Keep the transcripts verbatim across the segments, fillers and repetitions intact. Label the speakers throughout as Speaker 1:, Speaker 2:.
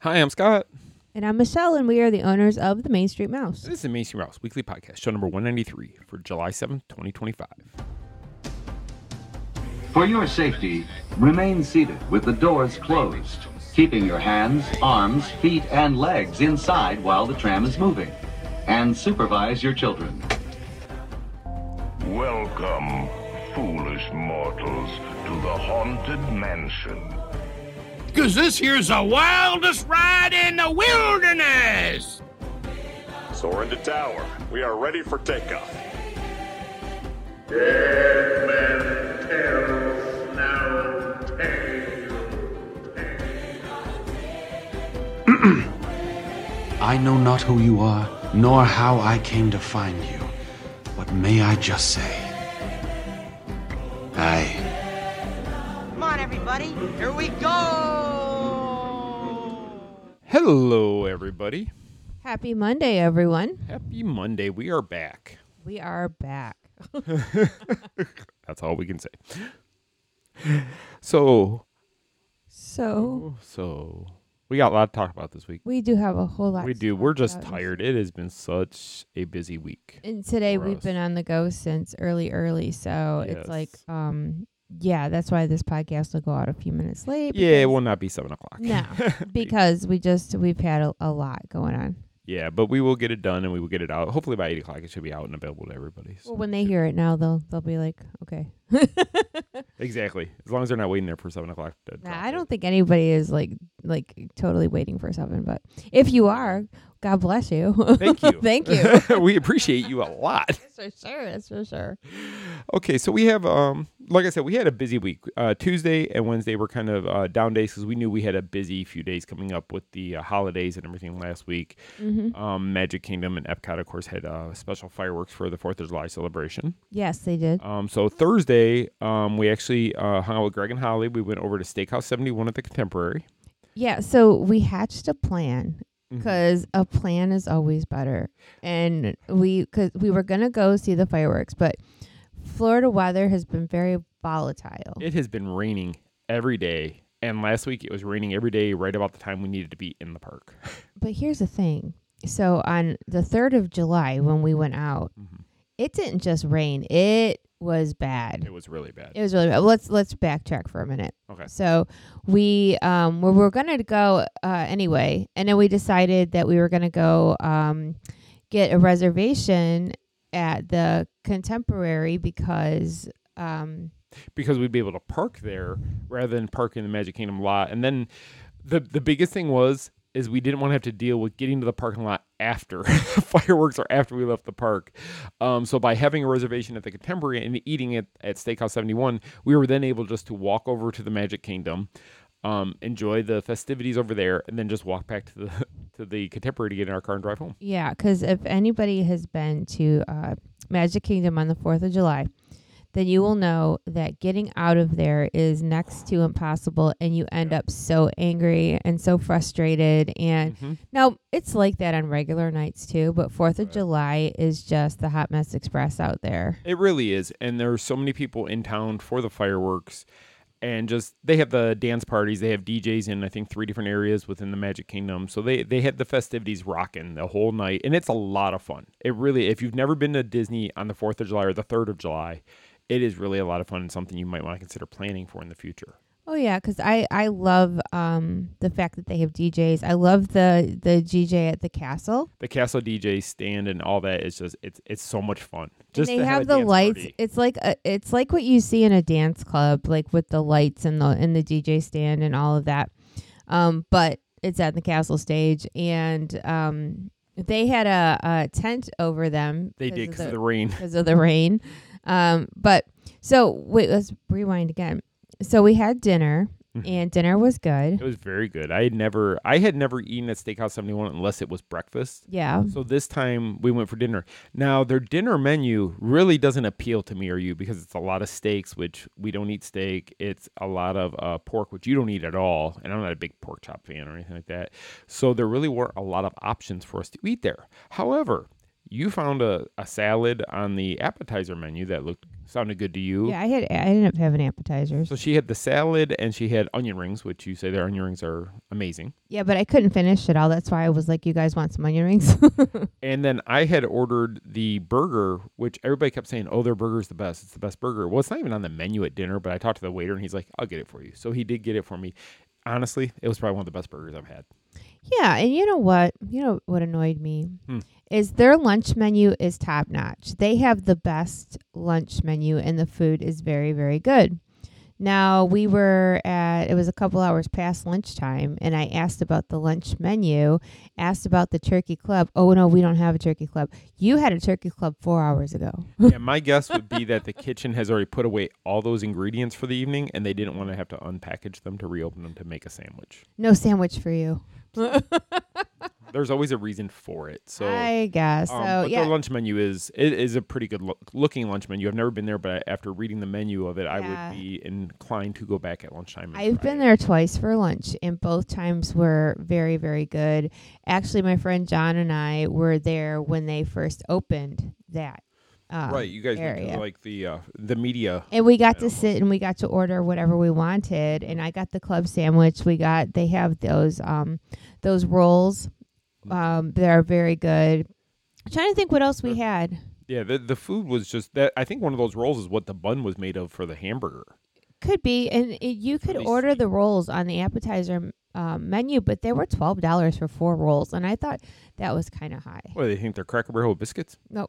Speaker 1: Hi, I'm Scott.
Speaker 2: And I'm Michelle, and we are the owners of the Main Street Mouse.
Speaker 1: This is the Main Street Mouse Weekly Podcast, show number one ninety-three for July seventh, twenty twenty-five.
Speaker 3: For your safety, remain seated with the doors closed, keeping your hands, arms, feet, and legs inside while the tram is moving. And supervise your children.
Speaker 4: Welcome, foolish mortals, to the Haunted Mansion.
Speaker 5: Because this here's the wildest ride in the wilderness!
Speaker 6: Soar into tower. We are ready for takeoff.
Speaker 7: Dead men tell no tale.
Speaker 8: I know not who you are, nor how I came to find you. But may I just say, I...
Speaker 9: Come on, everybody. Here we go.
Speaker 1: Hello, everybody.
Speaker 2: Happy Monday, everyone.
Speaker 1: Happy Monday. We are back.
Speaker 2: We are back.
Speaker 1: That's all we can say. So,
Speaker 2: So,
Speaker 1: so we got a lot to talk about this week.
Speaker 2: we do have a whole lot.
Speaker 1: We
Speaker 2: to
Speaker 1: do.
Speaker 2: talk
Speaker 1: We're just
Speaker 2: about.
Speaker 1: tired. It has been such a busy week.
Speaker 2: And today
Speaker 1: for
Speaker 2: we've
Speaker 1: us.
Speaker 2: been on the go since early, early. So
Speaker 1: Yes.
Speaker 2: it's like, um, yeah, that's why this podcast will go out a few minutes late.
Speaker 1: Yeah, it
Speaker 2: because-
Speaker 1: will not be seven o'clock.
Speaker 2: No, because we just, we've had a, a lot going on.
Speaker 1: Yeah, but we will get it done and we will get it out. Hopefully by eight o'clock it should be out and available to everybody. So.
Speaker 2: Well, when they hear it now, they'll they'll be like, okay.
Speaker 1: Exactly. As long as they're not waiting there for seven o'clock. to
Speaker 2: Nah,
Speaker 1: drop
Speaker 2: I
Speaker 1: it.
Speaker 2: don't think anybody is like like totally waiting for seven, but if you are, God bless you.
Speaker 1: Thank you.
Speaker 2: Thank you.
Speaker 1: We appreciate you a lot.
Speaker 2: That's for sure. That's for sure.
Speaker 1: Okay, so we have, um, like I said, we had a busy week. Uh, Tuesday and Wednesday were kind of uh, down days because we knew we had a busy few days coming up with the uh, holidays and everything last week.
Speaker 2: Mm-hmm.
Speaker 1: Um, Magic Kingdom and Epcot, of course, had uh, special fireworks for the fourth of July celebration.
Speaker 2: Yes, they did.
Speaker 1: Um, so Thursday, um, we actually uh, hung out with Greg and Holly. We went over to Steakhouse seventy-one at the Contemporary.
Speaker 2: Yeah, so we hatched a plan
Speaker 1: Mhm.
Speaker 2: because a plan is always better. And we, cause we were going to go see the fireworks, but Florida weather has been very volatile.
Speaker 1: It has been raining every day. And last week it was raining every day right about the time we needed to be in the park.
Speaker 2: But here's the thing. So on the third of July, when we went out,
Speaker 1: Mhm.
Speaker 2: it didn't just rain. It was bad.
Speaker 1: It was really bad.
Speaker 2: It was really bad. Let's let's backtrack for a minute.
Speaker 1: Okay.
Speaker 2: So we um we were gonna go uh anyway, and then we decided that we were gonna go um get a reservation at the Contemporary because um
Speaker 1: Because we'd be able to park there rather than park in the Magic Kingdom lot. And then the the biggest thing was is we didn't want to have to deal with getting to the parking lot after fireworks or after we left the park. Um, so by having a reservation at the Contemporary and eating it at Steakhouse seventy-one, we were then able just to walk over to the Magic Kingdom, um, enjoy the festivities over there, and then just walk back to the to the Contemporary to get in our car and drive home.
Speaker 2: yeah, because if anybody has been to uh Magic Kingdom on the fourth of July, then you will know that getting out of there is next to impossible, and you end up so angry and so frustrated. And
Speaker 1: Mhm.
Speaker 2: now it's like that on regular nights too, but fourth of July is just the hot mess express out there.
Speaker 1: It really is. And there are so many people in town for the fireworks. And just, they have the dance parties. They have D Js in, I think, three different areas within the Magic Kingdom. So they, they had the festivities rocking the whole night. And it's a lot of fun. It really, if you've never been to Disney on the fourth of July or the third of July, it is really a lot of fun and something you might want to consider planning for in the future.
Speaker 2: Oh yeah, because I I love um the fact that they have D Js. I love the the D J at the castle.
Speaker 1: The Castle D J stand and all that is just, it's it's so much fun. Just
Speaker 2: and they
Speaker 1: to
Speaker 2: have
Speaker 1: a
Speaker 2: the
Speaker 1: dance
Speaker 2: lights.
Speaker 1: party.
Speaker 2: It's like a, it's like what you see in a dance club, like with the lights and the and the D J stand and all of that. Um, but it's at the castle stage, and um, they had a, a tent over them.
Speaker 1: They
Speaker 2: 'cause
Speaker 1: did
Speaker 2: of
Speaker 1: because of the rain.
Speaker 2: because of the rain. Um, but so wait, let's rewind again. So we had dinner,
Speaker 1: Mhm.
Speaker 2: and dinner was good.
Speaker 1: It was very good. I had never, I had never eaten at Steakhouse seventy-one unless it was breakfast.
Speaker 2: Yeah.
Speaker 1: So this time we went for dinner. Now their dinner menu really doesn't appeal to me or you because it's a lot of steaks, which we don't eat steak. It's a lot of uh, pork, which you don't eat at all. And I'm not a big pork chop fan or anything like that. So there really weren't a lot of options for us to eat there. However, you found a, a salad on the appetizer menu that looked sounded good to you.
Speaker 2: Yeah, I had I ended up having appetizers.
Speaker 1: So she had the salad and she had onion rings, which you say their onion rings are amazing.
Speaker 2: Yeah, but I couldn't finish it all. That's why I was like, you guys want some onion rings?
Speaker 1: And then I had ordered the burger, which everybody kept saying, oh, their burger's the best. It's the best burger. Well, it's not even on the menu at dinner, but I talked to the waiter and he's like, I'll get it for you. So he did get it for me. Honestly, it was probably one of the best burgers I've had.
Speaker 2: Yeah, and you know what? You know what annoyed me?
Speaker 1: Hmm.
Speaker 2: Is their lunch menu is top notch. They have the best lunch menu and the food is very, very good. Now, we were at, it was a couple hours past lunchtime, and I asked about the lunch menu, asked about the turkey club. Oh, no, we don't have a turkey club. You had a turkey club four hours ago.
Speaker 1: Yeah, my guess would be that the kitchen has already put away all those ingredients for the evening, and they didn't want to have to unpackage them to reopen them to make a sandwich.
Speaker 2: No sandwich for you.
Speaker 1: There's always a reason for it. So
Speaker 2: I guess.
Speaker 1: Um,
Speaker 2: so,
Speaker 1: but
Speaker 2: yeah.
Speaker 1: their lunch menu is it is a pretty good look, looking lunch menu. I've never been there, but after reading the menu of it, I
Speaker 2: Yeah.
Speaker 1: would be inclined to go back at lunchtime. and
Speaker 2: I've
Speaker 1: try
Speaker 2: been
Speaker 1: it.
Speaker 2: there twice for lunch, and both times were very, very good. Actually, my friend John and I were there when they first opened that um,
Speaker 1: Right, you guys went
Speaker 2: area.
Speaker 1: to like the uh, the media.
Speaker 2: And we got to
Speaker 1: almost.
Speaker 2: sit and we got to order whatever we wanted. And I got the club sandwich. We got they have those um those rolls. Um, they're very good. I'm trying to think what else we had.
Speaker 1: Yeah, the the food was just that. I think one of those rolls is what the bun was made of for the hamburger.
Speaker 2: Could be, and it, you could
Speaker 1: least-
Speaker 2: order the rolls on the appetizer um, menu, but they were twelve dollars for four rolls, and I thought that was kind of high.
Speaker 1: What do they think? They're Cracker Barrel biscuits?
Speaker 2: No,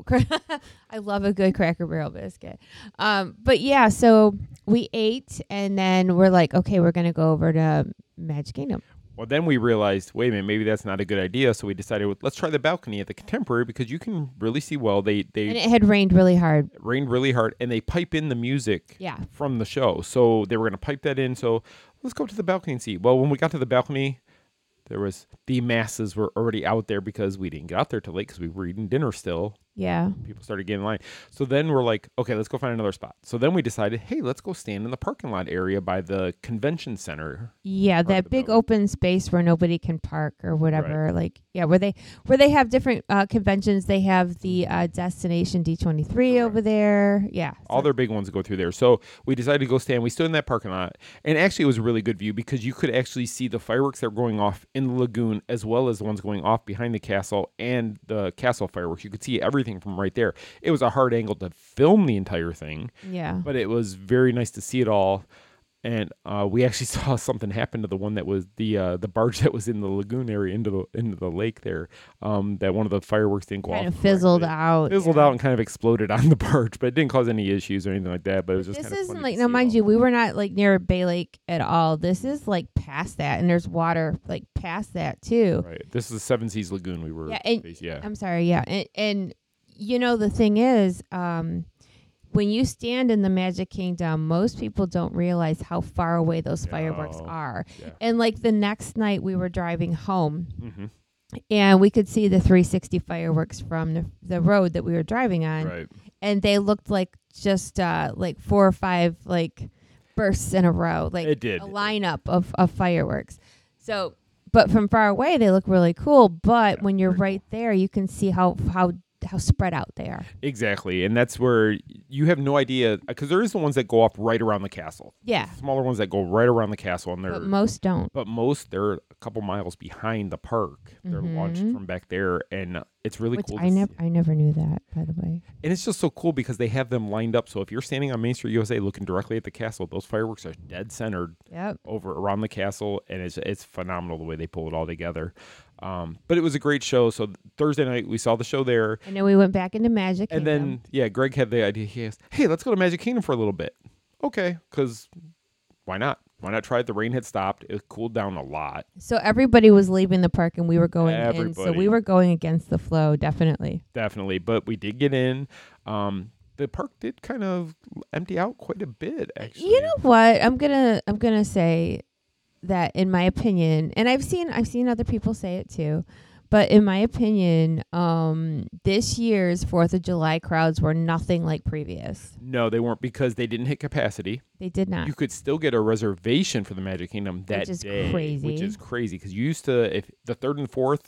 Speaker 2: I love a good Cracker Barrel biscuit. Um, but yeah, so we ate, and then we're like, okay, we're gonna go over to Magic Kingdom.
Speaker 1: Well, then we realized, wait a minute, maybe that's not a good idea. So we decided, well, let's try the balcony at the Contemporary because you can really see well. They they
Speaker 2: And it had rained really hard.
Speaker 1: rained really hard, and they pipe in the music
Speaker 2: Yeah.
Speaker 1: from the show. So they were going to pipe that in. So let's go to the balcony and see. Well, when we got to the balcony, there was the masses were already out there because we didn't get out there till late because we were eating dinner still.
Speaker 2: Yeah.
Speaker 1: People started getting in line. So then we're like, okay, let's go find another spot. So then we decided, hey, let's go stand in the parking lot area by the convention center.
Speaker 2: Yeah,
Speaker 1: part of
Speaker 2: that
Speaker 1: the
Speaker 2: big
Speaker 1: building.
Speaker 2: open space where nobody can park or whatever. Like, yeah, where they where they have different uh, conventions. They have the uh, Destination D twenty-three over there. Yeah.
Speaker 1: All
Speaker 2: so-
Speaker 1: their big ones go through there. So we decided to go stand. We stood in that parking lot. And actually, it was a really good view because you could actually see the fireworks that were going off in the lagoon as well as the ones going off behind the castle and the castle fireworks. You could see everything from right there. It was a hard angle to film the entire thing,
Speaker 2: Yeah.
Speaker 1: but it was very nice to see it all. And uh, we actually saw something happen to the one that was the uh, the barge that was in the lagoon area into the into the lake there. Um, that one of the fireworks didn't go
Speaker 2: Kind
Speaker 1: off.
Speaker 2: of fizzled
Speaker 1: correctly.
Speaker 2: out.
Speaker 1: Fizzled
Speaker 2: yeah.
Speaker 1: out and kind of exploded on the barge, but it didn't cause any issues or anything like that. But it was just
Speaker 2: This
Speaker 1: kind of
Speaker 2: isn't
Speaker 1: funny
Speaker 2: like
Speaker 1: to
Speaker 2: now,
Speaker 1: see it
Speaker 2: mind
Speaker 1: all.
Speaker 2: you, we were not like near Bay Lake at all. This is like past that, and there's water like past that too.
Speaker 1: Right. This is the Seven Seas Lagoon we were.
Speaker 2: Yeah, and
Speaker 1: facing, yeah.
Speaker 2: I'm sorry, yeah, and, and you know the thing is, um, when you stand in the Magic Kingdom, most people don't realize how far away those fireworks
Speaker 1: No.
Speaker 2: are.
Speaker 1: Yeah.
Speaker 2: And like the next night, we were driving home,
Speaker 1: Mhm.
Speaker 2: and we could see the three sixty fireworks from the, the road that we were driving on,
Speaker 1: Right.
Speaker 2: and they looked like just uh, like four or five like bursts in a row, like
Speaker 1: It did.
Speaker 2: a lineup of, of fireworks. So, but from far away, they look really cool. But
Speaker 1: Yeah,
Speaker 2: when you're
Speaker 1: very
Speaker 2: right there, you can see how how how spread out they are.
Speaker 1: Exactly, and that's where you have no idea because there is the ones that go up right around the castle.
Speaker 2: Yeah,
Speaker 1: Smaller ones that go right around the castle, and they're
Speaker 2: but most don't.
Speaker 1: but most they're a couple miles behind the park. They're launched
Speaker 2: Mhm.
Speaker 1: from back there, and uh, it's really
Speaker 2: Which
Speaker 1: cool.
Speaker 2: I
Speaker 1: to
Speaker 2: never
Speaker 1: see.
Speaker 2: I never knew that, by the way.
Speaker 1: And it's just so cool because they have them lined up. So if you're standing on Main Street U S A looking directly at the castle, those fireworks are dead centered
Speaker 2: Yep.
Speaker 1: over around the castle, and it's it's phenomenal the way they pull it all together. Um, but it was a great show. So th- Thursday night we saw the show there,
Speaker 2: And then we went back into Magic
Speaker 1: and
Speaker 2: Kingdom.
Speaker 1: then yeah, Greg had the idea. He asked, "Hey, let's go to Magic Kingdom for a little bit." Okay, because why not? Why not try it? The rain had stopped. It cooled down a lot.
Speaker 2: So everybody was leaving the park, and we were going in. So
Speaker 1: Everybody.
Speaker 2: we were going against the flow, definitely.
Speaker 1: Definitely, but we did get in. Um, the park did kind of empty out quite a bit, actually.
Speaker 2: You know what? I'm gonna I'm gonna say that in my opinion, and I've seen I've seen other people say it too, but in my opinion, um, this year's Fourth of July crowds were nothing like previous.
Speaker 1: No, they weren't because they didn't hit capacity.
Speaker 2: They did not.
Speaker 1: You could still get a reservation for the Magic Kingdom that
Speaker 2: Which is
Speaker 1: day,
Speaker 2: crazy.
Speaker 1: which is crazy because you used to, if the third and fourth,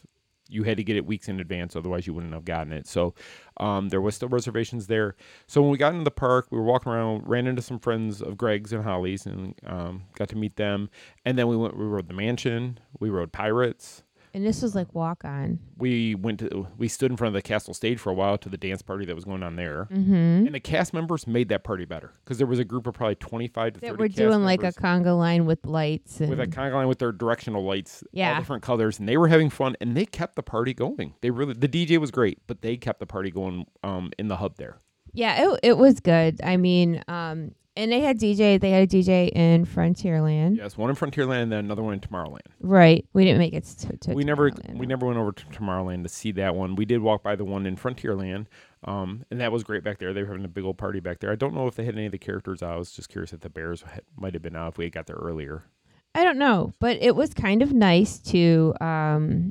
Speaker 1: you had to get it weeks in advance, otherwise you wouldn't have gotten it. So um, there was still reservations there. So when we got into the park, we were walking around, ran into some friends of Greg's and Holly's, and um, got to meet them. And then we went. We rode the Mansion. We rode Pirates.
Speaker 2: And this was like walk on.
Speaker 1: We went to. We stood in front of the castle stage for a while to the dance party that was going on there.
Speaker 2: Mm-hmm.
Speaker 1: And the cast members made that party better because there was a group of probably twenty-five to
Speaker 2: That
Speaker 1: thirty.
Speaker 2: were
Speaker 1: cast
Speaker 2: doing like a
Speaker 1: members
Speaker 2: conga line with lights. And
Speaker 1: with a conga line with their directional lights,
Speaker 2: Yeah.
Speaker 1: all different colors, and they were having fun, and they kept the party going. They really, the D J was great, but they kept the party going um, in the hub there.
Speaker 2: Yeah, it it was good. I mean, um, and they had D J. They had a D J in Frontierland.
Speaker 1: Yes, one in Frontierland and then another one in Tomorrowland.
Speaker 2: Right. We didn't make it to, to
Speaker 1: we never
Speaker 2: Tomorrowland,
Speaker 1: we
Speaker 2: no.
Speaker 1: never went over to Tomorrowland to see that one. We did walk by the one in Frontierland, um, and that was great back there. They were having a big old party back there. I don't know if they had any of the characters out. I was just curious if the bears had, might have been out if we had got there earlier.
Speaker 2: I don't know, but it was kind of nice to um,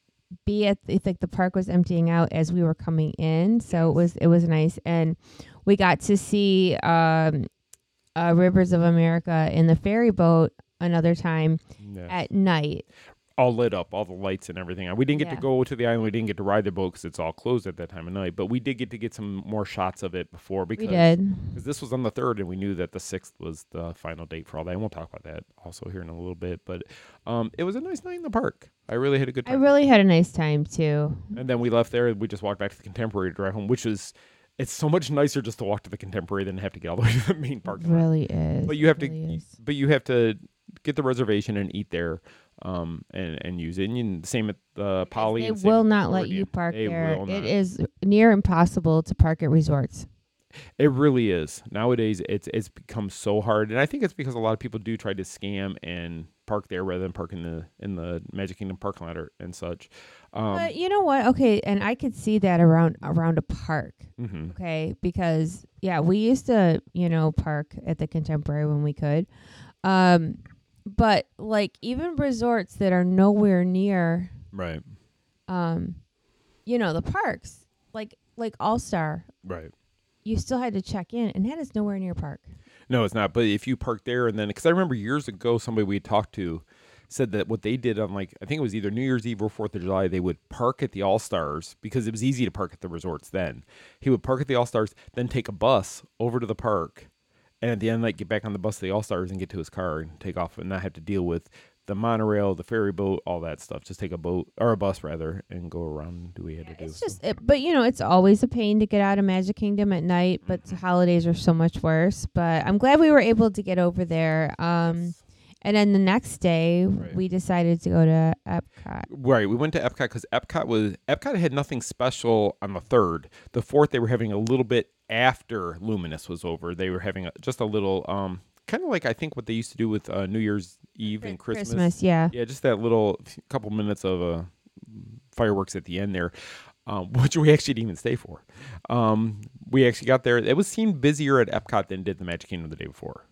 Speaker 2: be at the, like the park was emptying out as we were coming in, so it was it was nice, and we got to see um, uh, Rivers of America in the ferry boat another time
Speaker 1: Yes.
Speaker 2: at night.
Speaker 1: All lit up, all the lights and everything. We didn't get
Speaker 2: Yeah.
Speaker 1: to go to the island. We didn't get to ride the boat because it's all closed at that time of night. But we did get to get some more shots of it before because
Speaker 2: We did.
Speaker 1: Because this was on the third, and we knew that the sixth was the final date for all that. And we'll talk about that also here in a little bit. But um, it was a nice night in the park. I really had a good
Speaker 2: I
Speaker 1: time.
Speaker 2: really had a nice time too.
Speaker 1: And then we left there, and we just walked back to the Contemporary to drive home, which is it's so much nicer just to walk to the Contemporary than to have to get all the way to the main park.
Speaker 2: It really is.
Speaker 1: But you have
Speaker 2: really
Speaker 1: to,
Speaker 2: is.
Speaker 1: but you have to get the reservation and eat there, um, and and use it. And you, same at the Poly.
Speaker 2: They
Speaker 1: and same
Speaker 2: will
Speaker 1: at the
Speaker 2: not let
Speaker 1: Floridian.
Speaker 2: you park
Speaker 1: They
Speaker 2: there.
Speaker 1: will
Speaker 2: It
Speaker 1: not.
Speaker 2: is near impossible to park at resorts.
Speaker 1: It really is. Nowadays, it's it's become so hard, and I think it's because a lot of people do try to scam and park there rather than park in the in the Magic Kingdom parking lot or, and such. Um,
Speaker 2: But you know what? Okay, and I could see that around around a park.
Speaker 1: mhm.
Speaker 2: Okay, because yeah, we used to, you know, park at the Contemporary when we could. Um, but like even resorts that are nowhere near,
Speaker 1: Right,
Speaker 2: um, you know, the parks, like like All Star,
Speaker 1: right.
Speaker 2: you still had to check in, and that is nowhere near park.
Speaker 1: No, it's not. But if you park there and then, because I remember years ago, somebody we had talked to said that what they did on like, I think it was either New Year's Eve or fourth of July, they would park at the All-Stars because it was easy to park at the resorts then. He would park at the All-Stars, then take a bus over to the park, and at the end, like get back on the bus to the All-Stars and get to his car and take off and not have to deal with the monorail, the ferry boat, all that stuff. Just take a boat or a bus rather and go around and do what he had to do.
Speaker 2: It's
Speaker 1: So-
Speaker 2: just, it, but you know, it's always a pain to get out of Magic Kingdom at night. But the holidays are so much worse. But I'm glad we were able to get over there. Um, and then the next day,
Speaker 1: Right.
Speaker 2: we decided to go to Epcot.
Speaker 1: Right, we went to Epcot because Epcot was Epcot had nothing special on the third. The fourth, they were having a little bit after Luminous was over. They were having a, just a little, um, kind of like I think what they used to do with uh, New Year's Eve and Christmas.
Speaker 2: Christmas, yeah.
Speaker 1: Yeah, just that little couple minutes of uh, fireworks at the end there, um, which we actually didn't even stay for. Um, we actually got there. It was seemed busier at Epcot than did the Magic Kingdom the day before.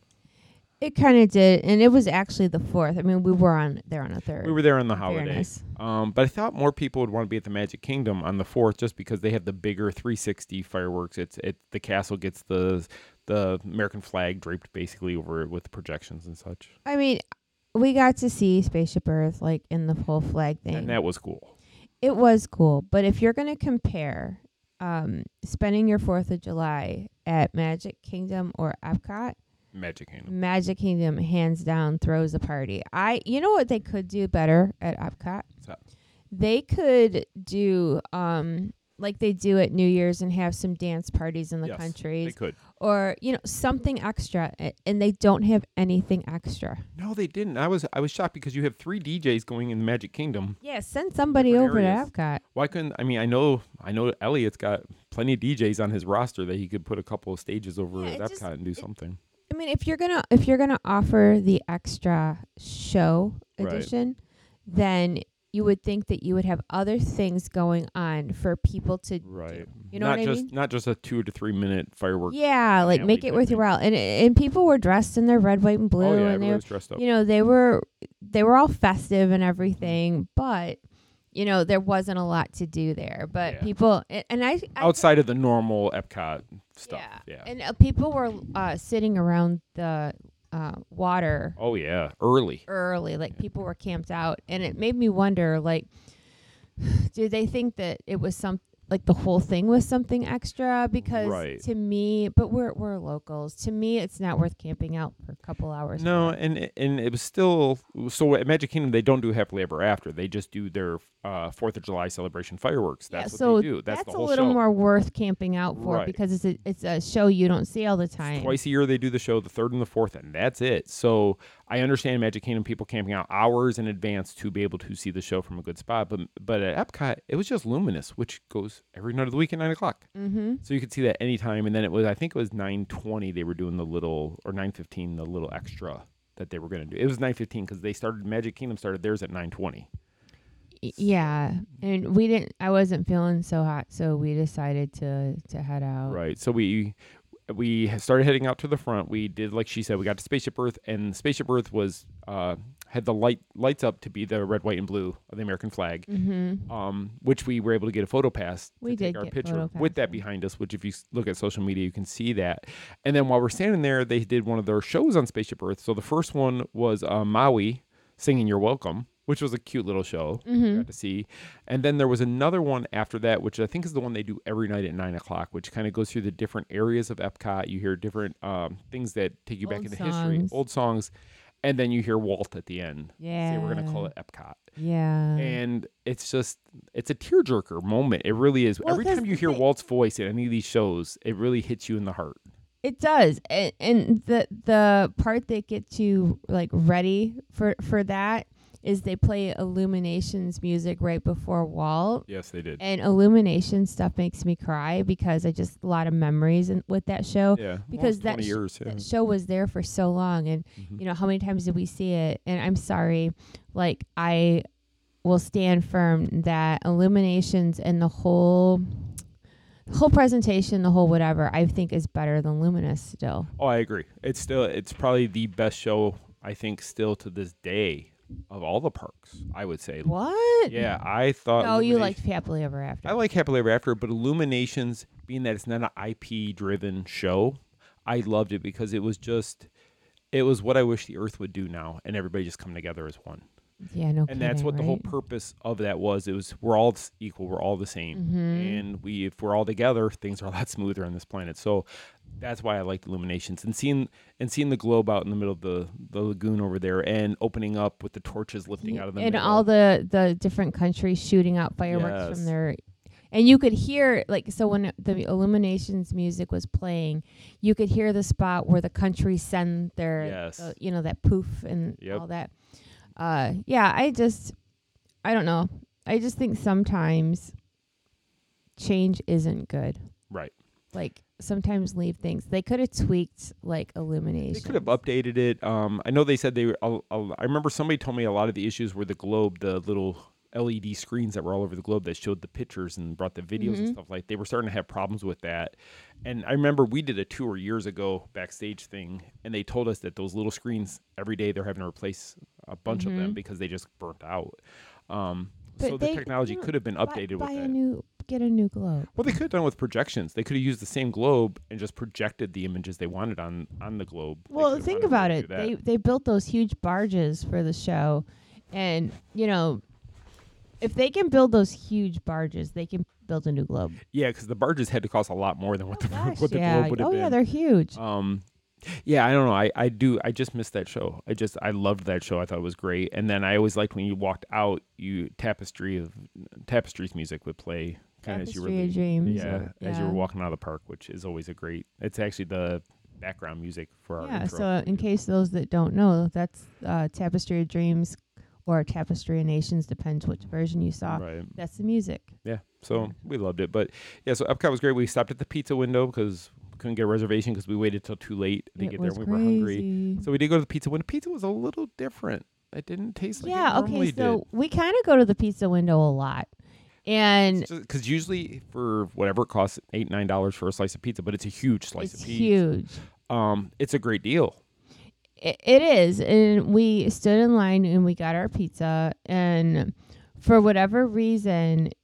Speaker 2: It kind of did, and it was actually the fourth. I mean, we were on there on a third.
Speaker 1: We were there on the
Speaker 2: Very
Speaker 1: holiday.
Speaker 2: nice.
Speaker 1: Um, but I thought more people would want to be at the Magic Kingdom on the fourth just because they have the bigger three sixty fireworks. It's it the castle gets the the American flag draped basically over it with projections and such.
Speaker 2: I mean, we got to see Spaceship Earth like in the whole flag thing.
Speaker 1: And that was cool.
Speaker 2: It was cool, but if you're going to compare um, spending your fourth of July at Magic Kingdom or Epcot,
Speaker 1: Magic Kingdom.
Speaker 2: Magic Kingdom hands down throws a party. I, you know what they could do better at Epcot?
Speaker 1: What's that?
Speaker 2: They could do um, like they do at New Year's and have some dance parties in the
Speaker 1: Yes,
Speaker 2: countries,
Speaker 1: they could.
Speaker 2: or you know something extra, a- and they don't have anything extra.
Speaker 1: No, they didn't. I was I was shocked because you have three D Js going in the Magic Kingdom.
Speaker 2: Yeah, send somebody
Speaker 1: Different
Speaker 2: over
Speaker 1: areas.
Speaker 2: to Epcot.
Speaker 1: Why couldn't I mean I know I know Elliot's got plenty of D Js on his roster that he could put a couple of stages over
Speaker 2: Yeah,
Speaker 1: at
Speaker 2: it
Speaker 1: Epcot
Speaker 2: just-
Speaker 1: and do something.
Speaker 2: I mean, if you're gonna if you're gonna offer the extra show
Speaker 1: Right.
Speaker 2: edition, then you would think that you would have other things going on for people to
Speaker 1: Right.
Speaker 2: do. You know
Speaker 1: not
Speaker 2: what I
Speaker 1: just
Speaker 2: mean?
Speaker 1: not just a two to three minute firework.
Speaker 2: Yeah, like
Speaker 1: finale
Speaker 2: make it
Speaker 1: type
Speaker 2: worth your
Speaker 1: thing.
Speaker 2: while. And and people were dressed in their red, white, and blue,
Speaker 1: Oh yeah,
Speaker 2: and they
Speaker 1: everybody
Speaker 2: were,
Speaker 1: was dressed up.
Speaker 2: you know, they were they were all festive and everything, but you know, there wasn't a lot to do there. But
Speaker 1: Yeah.
Speaker 2: people and, and I, I
Speaker 1: Outside of the normal Epcot stuff.
Speaker 2: yeah,
Speaker 1: Yeah.
Speaker 2: and uh, people were uh, sitting around the uh, water
Speaker 1: Oh yeah, early.
Speaker 2: early, like people were camped out, and it made me wonder, like, do they think that it was some like the whole thing was something extra? Because
Speaker 1: Right.
Speaker 2: to me, but we're we're locals. To me, it's not worth camping out for a couple hours.
Speaker 1: No,
Speaker 2: for.
Speaker 1: and it- and it was still so at Magic Kingdom they don't do Happily Ever After. They just do their uh, Fourth of July celebration fireworks. That's
Speaker 2: yeah,
Speaker 1: what
Speaker 2: so
Speaker 1: they do. That's, the
Speaker 2: a
Speaker 1: whole
Speaker 2: little
Speaker 1: show.
Speaker 2: more worth camping out for
Speaker 1: Right.
Speaker 2: because it's a it's a show you don't see all the time.
Speaker 1: Twice a year they do the show, the third and the fourth, and that's it. So I understand Magic Kingdom people camping out hours in advance to be able to see the show from a good spot. But but at Epcot, it was just Luminous, which goes every night of the week at nine o'clock.
Speaker 2: Mm-hmm.
Speaker 1: So you could see that anytime. And then it was, I think it was nine twenty. They were doing the little, or nine fifteen, the little extra that they were going to do. It was nine fifteen because they started, Magic Kingdom started theirs at nine twenty.
Speaker 2: Y- Yeah, and we didn't. I wasn't feeling so hot, so we decided to to head out.
Speaker 1: Right. So we we started heading out to the front. We did, like she said, we got to Spaceship Earth, and Spaceship Earth was uh, had the light lights up to be the red, white, and blue of the American flag,
Speaker 2: Mm-hmm.
Speaker 1: um, which we were able to get a photo pass
Speaker 2: We
Speaker 1: to take
Speaker 2: did
Speaker 1: our
Speaker 2: get
Speaker 1: picture
Speaker 2: photo
Speaker 1: with
Speaker 2: pass,
Speaker 1: that
Speaker 2: yeah.
Speaker 1: behind us. Which, if you s- look at social media, you can see that. And then while we're standing there, they did one of their shows on Spaceship Earth. So the first one was uh, Maui singing "You're Welcome," which was a cute little show we
Speaker 2: Mm-hmm.
Speaker 1: got to see. And then there was another one after that, which I think is the one they do every night at nine o'clock, which kind of goes through the different areas of Epcot. You hear different um, things that take you back
Speaker 2: Old
Speaker 1: into history,
Speaker 2: songs.
Speaker 1: old songs, and then you hear Walt at the end. Say we're gonna call
Speaker 2: Yeah.
Speaker 1: it Epcot,
Speaker 2: Yeah.
Speaker 1: and it's just it's a tearjerker moment. It really is.
Speaker 2: Well,
Speaker 1: Every
Speaker 2: 'cause
Speaker 1: time you
Speaker 2: the
Speaker 1: hear
Speaker 2: thing-
Speaker 1: Walt's voice at any of these shows, it really hits you in the heart.
Speaker 2: It does, and, and the the part that gets you like ready for for that is they play Illuminations music right before Walt,
Speaker 1: Yes, they did.
Speaker 2: and Illumination stuff makes me cry because I just a lot of memories in, with that show.
Speaker 1: Yeah,
Speaker 2: because
Speaker 1: almost
Speaker 2: that,
Speaker 1: twenty
Speaker 2: sh-
Speaker 1: years. Yeah.
Speaker 2: that show was there for so long, and
Speaker 1: Mhm.
Speaker 2: you know how many times did we see it? And I'm sorry, like I will stand firm that Illuminations and the whole. The whole presentation, the whole whatever, I think is better than Luminous still.
Speaker 1: Oh, I agree. It's still it's probably the best show I think still to this day of all the parks. I would say.
Speaker 2: What?
Speaker 1: Yeah, I thought.
Speaker 2: No, you
Speaker 1: Illumination-
Speaker 2: liked Happily Ever After.
Speaker 1: I like Happily Ever After, but Illuminations, being that it's not an I P driven show, I loved it because it was just, it was what I wish the Earth would do now, and everybody just come together as one.
Speaker 2: Yeah, no
Speaker 1: And that's
Speaker 2: kidding,
Speaker 1: what the whole
Speaker 2: right?
Speaker 1: purpose of that was. It was we're all s- equal, we're all the same,
Speaker 2: Mhm.
Speaker 1: and we if we're all together, things are a lot smoother on this planet. So that's why I liked Illuminations and seeing and seeing the globe out in the middle of the, the lagoon over there and opening up with the torches lifting out of the
Speaker 2: and
Speaker 1: middle.
Speaker 2: all the the different countries shooting out fireworks
Speaker 1: Yes.
Speaker 2: from their, and you could hear like so when the Illuminations music was playing, you could hear the spot where the countries send their,
Speaker 1: Yes.
Speaker 2: the, you know, that poof and
Speaker 1: Yep.
Speaker 2: all that. Uh, yeah, I just, I don't know. I just think sometimes change isn't good.
Speaker 1: Right.
Speaker 2: Like sometimes leave things. They could have tweaked like Illumination.
Speaker 1: They could have updated it. Um, I know they said they were. Uh, uh, I remember somebody told me a lot of the issues were the globe, the little L E D screens that were all over the globe that showed the pictures and brought the videos and
Speaker 2: Mhm.
Speaker 1: stuff like. They were starting to have problems with that. And I remember we did a tour years ago, backstage thing, and they told us that those little screens every day they're having to replace a bunch of them
Speaker 2: Mhm.
Speaker 1: because they just burnt out. Um,
Speaker 2: But
Speaker 1: so the
Speaker 2: they-
Speaker 1: technology
Speaker 2: no,
Speaker 1: could have been
Speaker 2: buy-
Speaker 1: updated
Speaker 2: buy
Speaker 1: with
Speaker 2: a
Speaker 1: that.
Speaker 2: new, get a new globe.
Speaker 1: Well, they could have done with projections. They could have used the same globe and just projected the images they wanted on on the globe. They
Speaker 2: Well,
Speaker 1: could have
Speaker 2: think
Speaker 1: found a way
Speaker 2: about
Speaker 1: to
Speaker 2: it.
Speaker 1: do that.
Speaker 2: They they built those huge barges for the show, and you know, if they can build those huge barges, they can build a new globe.
Speaker 1: Yeah, because the barges had to cost a lot more than what the
Speaker 2: Gosh,
Speaker 1: what the
Speaker 2: yeah.
Speaker 1: globe would have
Speaker 2: oh
Speaker 1: been.
Speaker 2: yeah, they're huge.
Speaker 1: Um, yeah, I don't know. I, I do. I just missed that show. I just I loved that show. I thought it was great. And then I always liked when you walked out, you tapestry of tapestries music would play kind of as you were
Speaker 2: Tapestry of
Speaker 1: leaving.
Speaker 2: Dreams,
Speaker 1: Yeah,
Speaker 2: or-
Speaker 1: as you were
Speaker 2: yeah.
Speaker 1: walking out of the park, which is always a great. It's actually the background music for our
Speaker 2: Yeah.
Speaker 1: intro.
Speaker 2: So in case those that don't know, that's uh, Tapestry of Dreams or Tapestry of Nations, depends which version you saw.
Speaker 1: Right.
Speaker 2: That's the music.
Speaker 1: Yeah, so we loved it. But yeah, so Epcot was great. We stopped at the pizza window because we couldn't get a reservation because we waited till too late to
Speaker 2: It
Speaker 1: get
Speaker 2: was
Speaker 1: there. We were hungry,
Speaker 2: crazy.
Speaker 1: so we did go to the pizza window. Pizza was a little different. It didn't taste like
Speaker 2: yeah.
Speaker 1: it
Speaker 2: Okay.
Speaker 1: normally
Speaker 2: So
Speaker 1: did.
Speaker 2: we kind of go to the pizza window a lot, and
Speaker 1: Because usually for whatever it costs eight nine dollars for a slice of pizza, but it's a huge slice
Speaker 2: it's
Speaker 1: of pizza.
Speaker 2: huge.
Speaker 1: Um, it's a great deal.
Speaker 2: It, it is, and we stood in line and we got our pizza, and for whatever reason, it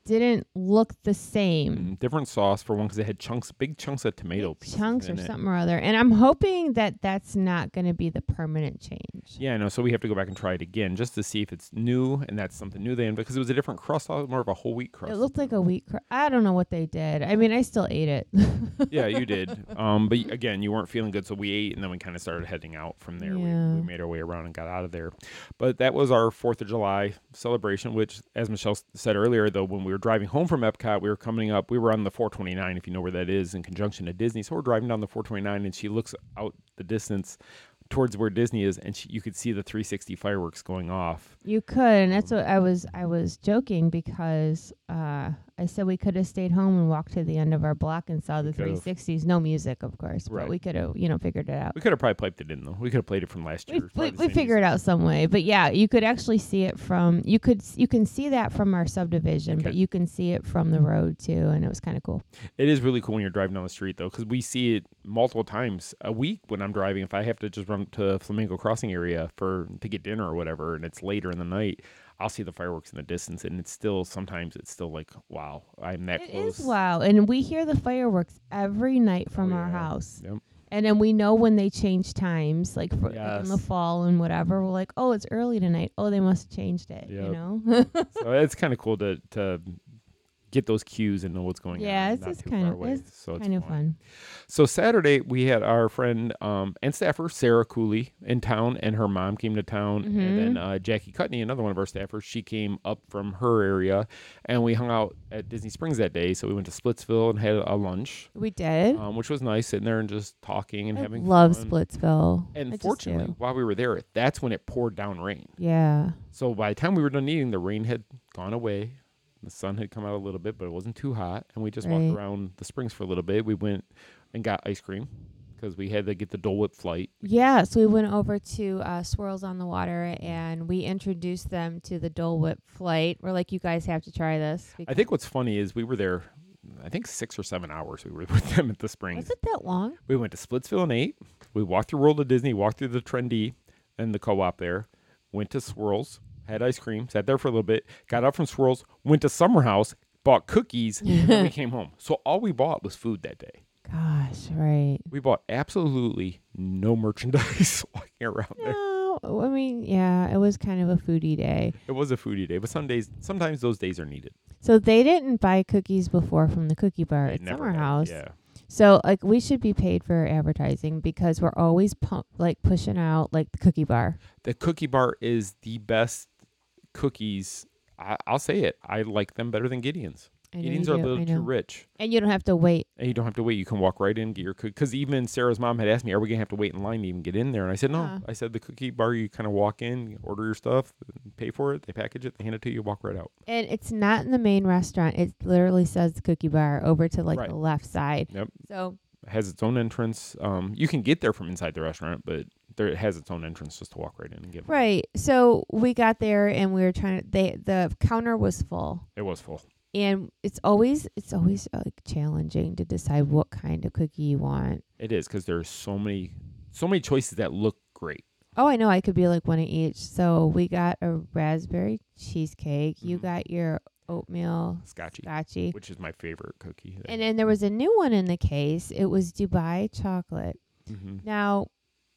Speaker 2: didn't look the same.
Speaker 1: Mm, different sauce for one because it had chunks, big chunks of tomato
Speaker 2: Big
Speaker 1: pieces
Speaker 2: chunks or
Speaker 1: in it.
Speaker 2: something or other. And I'm hoping that that's not going to be the permanent change.
Speaker 1: Yeah, I know. So we have to go back and try it again just to see if it's new and that's something new they because it was a different crust, more of a whole wheat crust.
Speaker 2: It looked like a wheat crust. I don't know what they did. I mean, I still ate it.
Speaker 1: Yeah, you did. Um, but again, you weren't feeling good, so we ate and then we kind of started heading out from there.
Speaker 2: Yeah.
Speaker 1: We, we made our way around and got out of there. But that was our fourth of July celebration, which, as Michelle s- said earlier, though, when we were driving home from Epcot, we were coming up, we were on the four twenty-nine, if you know where that is, in conjunction to Disney. So we're driving down the four twenty-nine, and she looks out the distance towards where Disney is, and she, you could see the three sixty fireworks going off.
Speaker 2: You could, and that's what I was. I was joking because uh, I said we could have stayed home and walked to the end of our block and saw the
Speaker 1: could've.
Speaker 2: three sixties. No music, of course,
Speaker 1: Right.
Speaker 2: but we could have, you know, figured it out.
Speaker 1: We could have probably piped it in, though. We could have played it from last
Speaker 2: We
Speaker 1: year.
Speaker 2: we, we figured it out some way, but yeah, you could actually see it from. You could s- you can see that from our subdivision, but
Speaker 1: Okay.
Speaker 2: you can see it from the road too, and it was kind of cool.
Speaker 1: It is really cool when you're driving down the street, though, because we see it multiple times a week when I'm driving. If I have to just run to Flamingo Crossing area for to get dinner or whatever, and it's later in the night, I'll see the fireworks in the distance, and it's still sometimes it's still like, wow, I'm that
Speaker 2: It
Speaker 1: close.
Speaker 2: is wow, and we hear the fireworks every night from
Speaker 1: Oh,
Speaker 2: our
Speaker 1: yeah.
Speaker 2: house.
Speaker 1: Yep.
Speaker 2: And then we know when they change times, like, for, like in the
Speaker 1: Yes.
Speaker 2: fall and whatever. We're like, oh, it's early tonight. Oh, they must have changed it. You
Speaker 1: Yep.
Speaker 2: know?
Speaker 1: So it's kind of cool to to get those cues and know what's going
Speaker 2: yeah,
Speaker 1: on.
Speaker 2: it's
Speaker 1: not
Speaker 2: just
Speaker 1: too
Speaker 2: kind
Speaker 1: far
Speaker 2: of
Speaker 1: away.
Speaker 2: it's
Speaker 1: So it's
Speaker 2: kind of fun.
Speaker 1: So Saturday we had our friend um, and staffer Sarah Cooley in town, and her mom came to town,
Speaker 2: Mhm.
Speaker 1: and then uh, Jackie Cutney, another one of our staffers, she came up from her area, and we hung out at Disney Springs that day. So we went to Splitsville and had a lunch,
Speaker 2: We did.
Speaker 1: um, which was nice, sitting there and just talking and
Speaker 2: I
Speaker 1: having
Speaker 2: love
Speaker 1: fun.
Speaker 2: Splitsville. I
Speaker 1: And
Speaker 2: just
Speaker 1: fortunately,
Speaker 2: do.
Speaker 1: while we were there, that's when it poured down rain.
Speaker 2: Yeah.
Speaker 1: So by the time we were done eating, the rain had gone away. The sun had come out a little bit, but it wasn't too hot. And we just
Speaker 2: Right.
Speaker 1: walked around the springs for a little bit. We went and got ice cream because we had to get the Dole Whip flight.
Speaker 2: Yeah, so we went over to uh, Swirls on the Water, and we introduced them to the Dole Whip flight. We're like, you guys have to try this.
Speaker 1: I think what's funny is we were there, I think six or seven hours we were with them at the springs.
Speaker 2: Was it that long?
Speaker 1: We went to Splitsville and ate. We walked through World of Disney, walked through the Trendy and the co-op there, went to Swirls, had ice cream, sat there for a little bit, got up from Swirls, went to Summer House, bought cookies, and then we came home. So all we bought was food that day.
Speaker 2: Gosh, right.
Speaker 1: We bought absolutely no merchandise walking around there.
Speaker 2: No, I mean, yeah, it was kind of a foodie day.
Speaker 1: It was a foodie day, but some days, sometimes those days are needed.
Speaker 2: So they didn't buy cookies before from the cookie bar
Speaker 1: They
Speaker 2: at
Speaker 1: never
Speaker 2: Summer
Speaker 1: had,
Speaker 2: House.
Speaker 1: yeah.
Speaker 2: So like we should be paid for advertising because we're always pump, like pushing out like the cookie bar.
Speaker 1: The cookie bar is the best cookies. I, I'll say it. I like them better than Gideon's.
Speaker 2: I know
Speaker 1: Gideon's
Speaker 2: you
Speaker 1: are a
Speaker 2: do,
Speaker 1: little
Speaker 2: I
Speaker 1: too
Speaker 2: know.
Speaker 1: rich.
Speaker 2: And you don't have to wait.
Speaker 1: And you don't have to wait. You can walk right in and get your cookie. Because even Sarah's mom had asked me, are we going to have to wait in line to even get in there? And I said, no.
Speaker 2: Uh.
Speaker 1: I said, the cookie bar, you kind of walk in, you order your stuff, pay for it, they package it, they hand it to you, you walk right out.
Speaker 2: And it's not in the main restaurant. It literally says the cookie bar over to like
Speaker 1: Right.
Speaker 2: the left side.
Speaker 1: Yep.
Speaker 2: So
Speaker 1: It has its own entrance. Um, you can get there from inside the restaurant, but there it has its own entrance just to walk right in and get.
Speaker 2: right. So we got there and we were trying to. They the counter was full.
Speaker 1: It was full.
Speaker 2: And it's always it's always uh, like challenging to decide what kind of cookie you want.
Speaker 1: It is because there's so many, so many choices that look great.
Speaker 2: Oh, I know. I could be like one of each. So we got a raspberry cheesecake. You
Speaker 1: Mhm.
Speaker 2: got your oatmeal
Speaker 1: Scotchy,
Speaker 2: scotchy.
Speaker 1: which is my favorite cookie.
Speaker 2: And then there was a new one in the case. It was Dubai chocolate.
Speaker 1: hmm
Speaker 2: Now,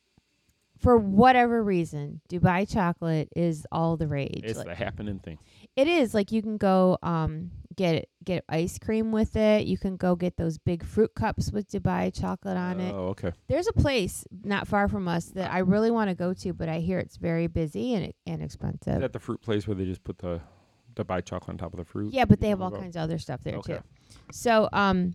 Speaker 2: for whatever reason, Dubai chocolate is all the rage.
Speaker 1: It's
Speaker 2: Like,
Speaker 1: the happening thing.
Speaker 2: it is like you can go um get get ice cream with it. You can go get those big fruit cups with Dubai chocolate on it.
Speaker 1: Oh, okay.
Speaker 2: There's a place not far from us that I really want to go to, but I hear it's very busy and and
Speaker 1: Is
Speaker 2: expensive.
Speaker 1: that the fruit place where they just put the Dubai chocolate on top of the fruit?
Speaker 2: Yeah, but they
Speaker 1: You
Speaker 2: have
Speaker 1: know
Speaker 2: all
Speaker 1: about?
Speaker 2: kinds of other stuff there
Speaker 1: Okay.
Speaker 2: too. So um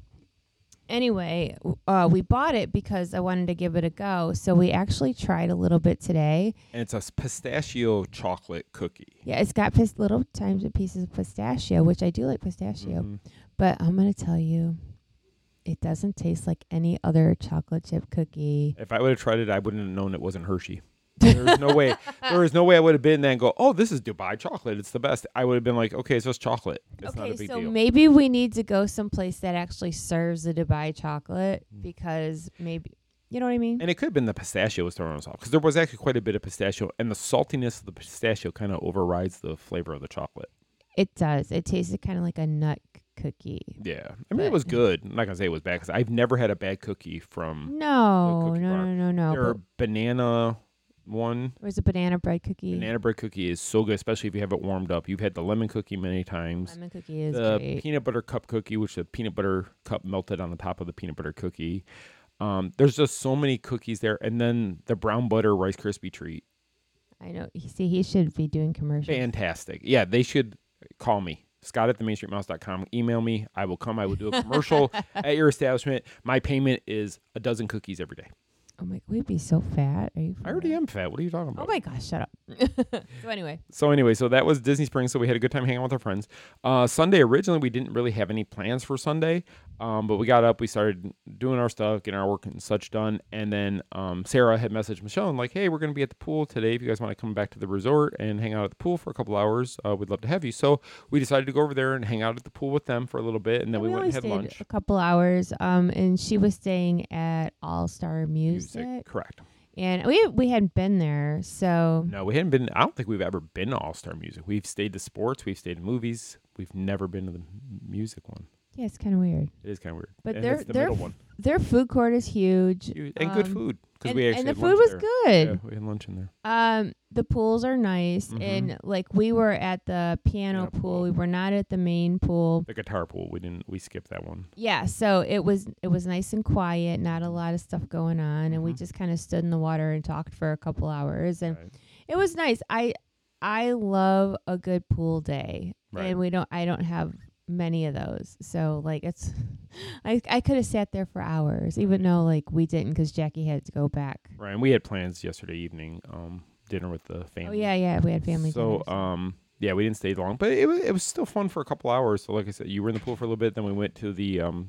Speaker 2: anyway, w- uh we bought it because I wanted to give it a go. So we actually tried a little bit today.
Speaker 1: And it's a s- pistachio chocolate cookie.
Speaker 2: Yeah, it's got pis- little tiny pieces of pistachio, which I do like pistachio.
Speaker 1: Mhm.
Speaker 2: But I'm going to tell you, it doesn't taste like any other chocolate chip cookie.
Speaker 1: If I would have tried it, I wouldn't have known it wasn't Hershey. There's no way. There is no way I would have been there and go, oh, this is Dubai chocolate. It's the best. I would have been like, okay, it's just chocolate. It's not
Speaker 2: Okay,
Speaker 1: a big
Speaker 2: so
Speaker 1: deal.
Speaker 2: maybe we need to go someplace that actually serves the Dubai chocolate because maybe, you know what I mean?
Speaker 1: And it could have been the pistachio was throwing us off because there was actually quite a bit of pistachio, and the saltiness of the pistachio kind of overrides the flavor of the chocolate.
Speaker 2: It does. It tasted kind of like a nut cookie.
Speaker 1: Yeah. I mean, it was good. I'm not going to say it was bad because I've never had a bad cookie from
Speaker 2: No,
Speaker 1: cookie
Speaker 2: no,
Speaker 1: bar.
Speaker 2: no, no, no.
Speaker 1: Their
Speaker 2: but
Speaker 1: banana one.
Speaker 2: There's a banana bread cookie.
Speaker 1: Banana bread cookie is so good, especially if you have it warmed up. You've had the lemon cookie many times.
Speaker 2: Lemon cookie is
Speaker 1: the
Speaker 2: great.
Speaker 1: peanut butter cup cookie, which the peanut butter cup melted on the top of the peanut butter cookie. Um, there's just so many cookies there. And then the brown butter Rice Krispie treat.
Speaker 2: I know. You see, he should be doing commercials.
Speaker 1: Fantastic. Yeah, they should call me. Scott at the main street mouse dot com. Email me. I will come. I will do a commercial at your establishment. My payment is a dozen cookies every day.
Speaker 2: Oh my, we'd be so fat. Are you?
Speaker 1: I already am fat. What are you talking about?
Speaker 2: Oh my gosh, shut up. So anyway.
Speaker 1: So anyway, so that was Disney Springs. So we had a good time hanging out with our friends. Uh, Sunday, originally, we didn't really have any plans for Sunday. Um, but we got up, we started doing our stuff, getting our work and such done. And then um, Sarah had messaged Michelle and like, hey, we're going to be at the pool today. If you guys want to come back to the resort and hang out at the pool for a couple hours, uh, we'd love to have you. So we decided to go over there and hang out at the pool with them for a little bit. And then
Speaker 2: Yeah,
Speaker 1: we,
Speaker 2: we
Speaker 1: went and
Speaker 2: only
Speaker 1: had
Speaker 2: stayed
Speaker 1: lunch.
Speaker 2: a couple hours. Um, and she was staying at All Star Music.
Speaker 1: Music, correct.
Speaker 2: And we we hadn't been there, so
Speaker 1: No, we hadn't been. I don't think we've ever been to All Star Music. We've stayed to sports. We've stayed to movies. We've never been to the m- music one.
Speaker 2: yeah, it's kind of weird.
Speaker 1: It is kind of weird.
Speaker 2: But
Speaker 1: and
Speaker 2: their
Speaker 1: it's the
Speaker 2: their
Speaker 1: middle
Speaker 2: f-
Speaker 1: one.
Speaker 2: their food court is huge,
Speaker 1: Huge- and good
Speaker 2: um,
Speaker 1: food because
Speaker 2: and,
Speaker 1: we actually
Speaker 2: and the
Speaker 1: had
Speaker 2: food
Speaker 1: lunch
Speaker 2: was
Speaker 1: there.
Speaker 2: good.
Speaker 1: Yeah, we had lunch in there.
Speaker 2: Um, the pools are nice,
Speaker 1: Mhm.
Speaker 2: and like we were at the piano
Speaker 1: Piano
Speaker 2: pool.
Speaker 1: pool.
Speaker 2: We were not at the main pool.
Speaker 1: The guitar pool. We didn't. We skipped that one.
Speaker 2: Yeah, so it was it was nice and quiet, not a lot of stuff going on, and we
Speaker 1: Mhm.
Speaker 2: just kind of stood in the water and talked for a couple hours, and
Speaker 1: Right.
Speaker 2: it was nice. I I love a good pool day,
Speaker 1: Right.
Speaker 2: and we don't. I don't have many of those, so like it's. I I could have sat there for hours, even though like we didn't because Jackie had to go back.
Speaker 1: Right. And we had plans yesterday evening. Um, dinner with the
Speaker 2: Oh
Speaker 1: family.
Speaker 2: yeah, yeah, we had family.
Speaker 1: So
Speaker 2: dinner,
Speaker 1: um, yeah, we didn't stay long, but it was it was still fun for a couple hours. So like I said, you were in the pool for a little bit. Then we went to the um,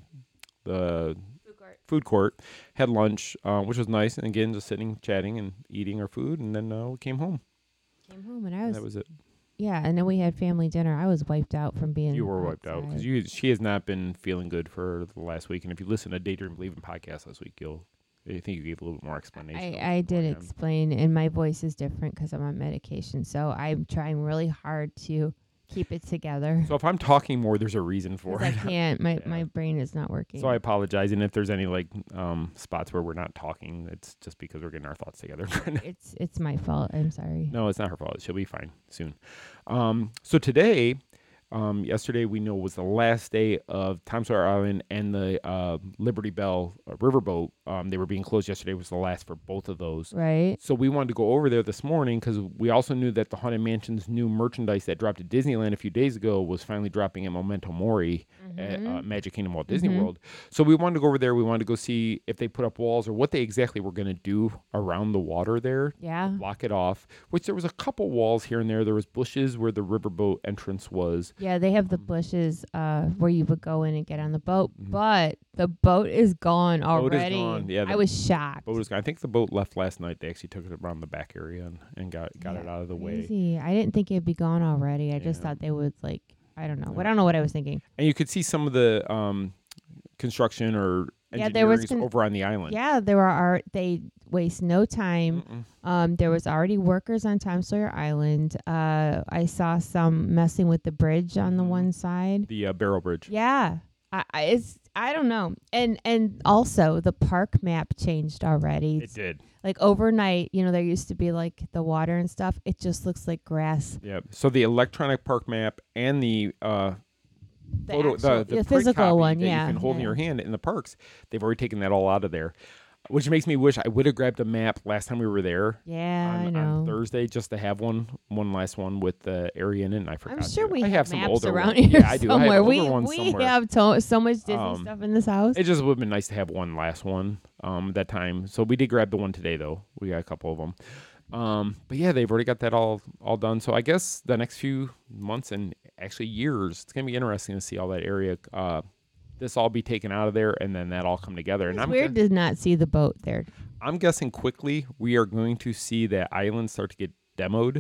Speaker 1: the
Speaker 2: food court.
Speaker 1: food court, had lunch, uh, which was nice. And again, just sitting, chatting, and eating our food, and then uh, we came home.
Speaker 2: Came home and I
Speaker 1: And
Speaker 2: was
Speaker 1: that was it.
Speaker 2: yeah, and then we had family dinner. I was wiped out from being.
Speaker 1: You were wiped out
Speaker 2: outside.
Speaker 1: because you she has not been feeling good for the last week. And if you listen to Daydream Believing podcast last week, you'll I think you gave a little bit more explanation. of
Speaker 2: I,
Speaker 1: what's
Speaker 2: I did
Speaker 1: going on.
Speaker 2: explain, and my voice is different because I'm on medication. So I'm trying really hard to keep it together.
Speaker 1: So if I'm talking more, there's a reason for
Speaker 2: 'Cause I
Speaker 1: it.
Speaker 2: can't. My
Speaker 1: Yeah.
Speaker 2: my brain is not working.
Speaker 1: So I apologize, and if there's any like um, spots where we're not talking, it's just because we're getting our thoughts together.
Speaker 2: it's it's my fault. I'm sorry.
Speaker 1: No, it's not her fault. She'll be fine soon. Um, so today, um, yesterday we know was the last day of Times Square Island and the uh, Liberty Bell uh, riverboat. Um, they were being closed yesterday. Was the last for both of those.
Speaker 2: Right.
Speaker 1: So we wanted to go over there this morning because we also knew that the Haunted Mansion's new merchandise that dropped at Disneyland a few days ago was finally dropping at Memento Mori at uh, Magic Kingdom Walt Disney
Speaker 2: Mhm.
Speaker 1: World. So we wanted to go over there. We wanted to go see if they put up walls or what they exactly were going to do around the water there.
Speaker 2: Yeah.
Speaker 1: Block it off, which there was a couple walls here and there. There was bushes where the riverboat entrance was.
Speaker 2: Yeah, they have the bushes uh, where you would go in and get on the boat,
Speaker 1: Mhm.
Speaker 2: but the boat is gone
Speaker 1: Boat is
Speaker 2: already.
Speaker 1: gone. Yeah,
Speaker 2: I
Speaker 1: the
Speaker 2: was shocked.
Speaker 1: Boat was gone. I think the boat left last night. They actually took it around the back area and, and got got
Speaker 2: Yeah,
Speaker 1: it out of the way.
Speaker 2: Crazy. I didn't think it'd be gone already. I just
Speaker 1: Yeah.
Speaker 2: thought they would like. I don't know.
Speaker 1: Yeah.
Speaker 2: I don't know what I was thinking.
Speaker 1: And you could see some of the um, construction or
Speaker 2: Yeah, there was
Speaker 1: engineering
Speaker 2: con-
Speaker 1: over on the island.
Speaker 2: Yeah, there were art. They waste no time.
Speaker 1: Mm-mm.
Speaker 2: Um, there was already workers on Times Square Island. Uh, I saw some messing with the bridge on the
Speaker 1: Mhm.
Speaker 2: one side.
Speaker 1: The uh, Barrel Bridge.
Speaker 2: Yeah, I, I it's I don't know. And and also the park map changed already.
Speaker 1: It did.
Speaker 2: Like overnight, you know, there used to be like the water and stuff. It just looks like grass.
Speaker 1: Yeah. So the electronic park map and the uh,
Speaker 2: The,
Speaker 1: photo,
Speaker 2: actual-
Speaker 1: the, the,
Speaker 2: the
Speaker 1: print
Speaker 2: physical
Speaker 1: copy
Speaker 2: one,
Speaker 1: that
Speaker 2: yeah.
Speaker 1: you can hold in
Speaker 2: yeah.
Speaker 1: your hand in the parks, they've already taken that all out of there. Which makes me wish I would have grabbed a map last time we were there.
Speaker 2: Yeah,
Speaker 1: on,
Speaker 2: I know.
Speaker 1: on Thursday just to have one, one last one with the area in it. And I forgot.
Speaker 2: I'm sure
Speaker 1: to.
Speaker 2: we
Speaker 1: I
Speaker 2: have,
Speaker 1: have some
Speaker 2: maps
Speaker 1: older
Speaker 2: around
Speaker 1: ones.
Speaker 2: here
Speaker 1: Yeah, I do. I have
Speaker 2: somewhere.
Speaker 1: older
Speaker 2: we
Speaker 1: ones
Speaker 2: we
Speaker 1: somewhere.
Speaker 2: have to- so much Disney
Speaker 1: Um,
Speaker 2: stuff in this house.
Speaker 1: It just would have been nice to have one last one um, that time. So we did grab the one today, though. We got a couple of them. Um, but yeah, they've already got that all all done. So I guess the next few months and actually years, it's gonna be interesting to see all that area. Uh, this all be taken out of there, and then that all come together. And
Speaker 2: It's
Speaker 1: I'm
Speaker 2: weird
Speaker 1: gu-
Speaker 2: to not see the boat there.
Speaker 1: I'm guessing quickly we are going to see that island start to get demoed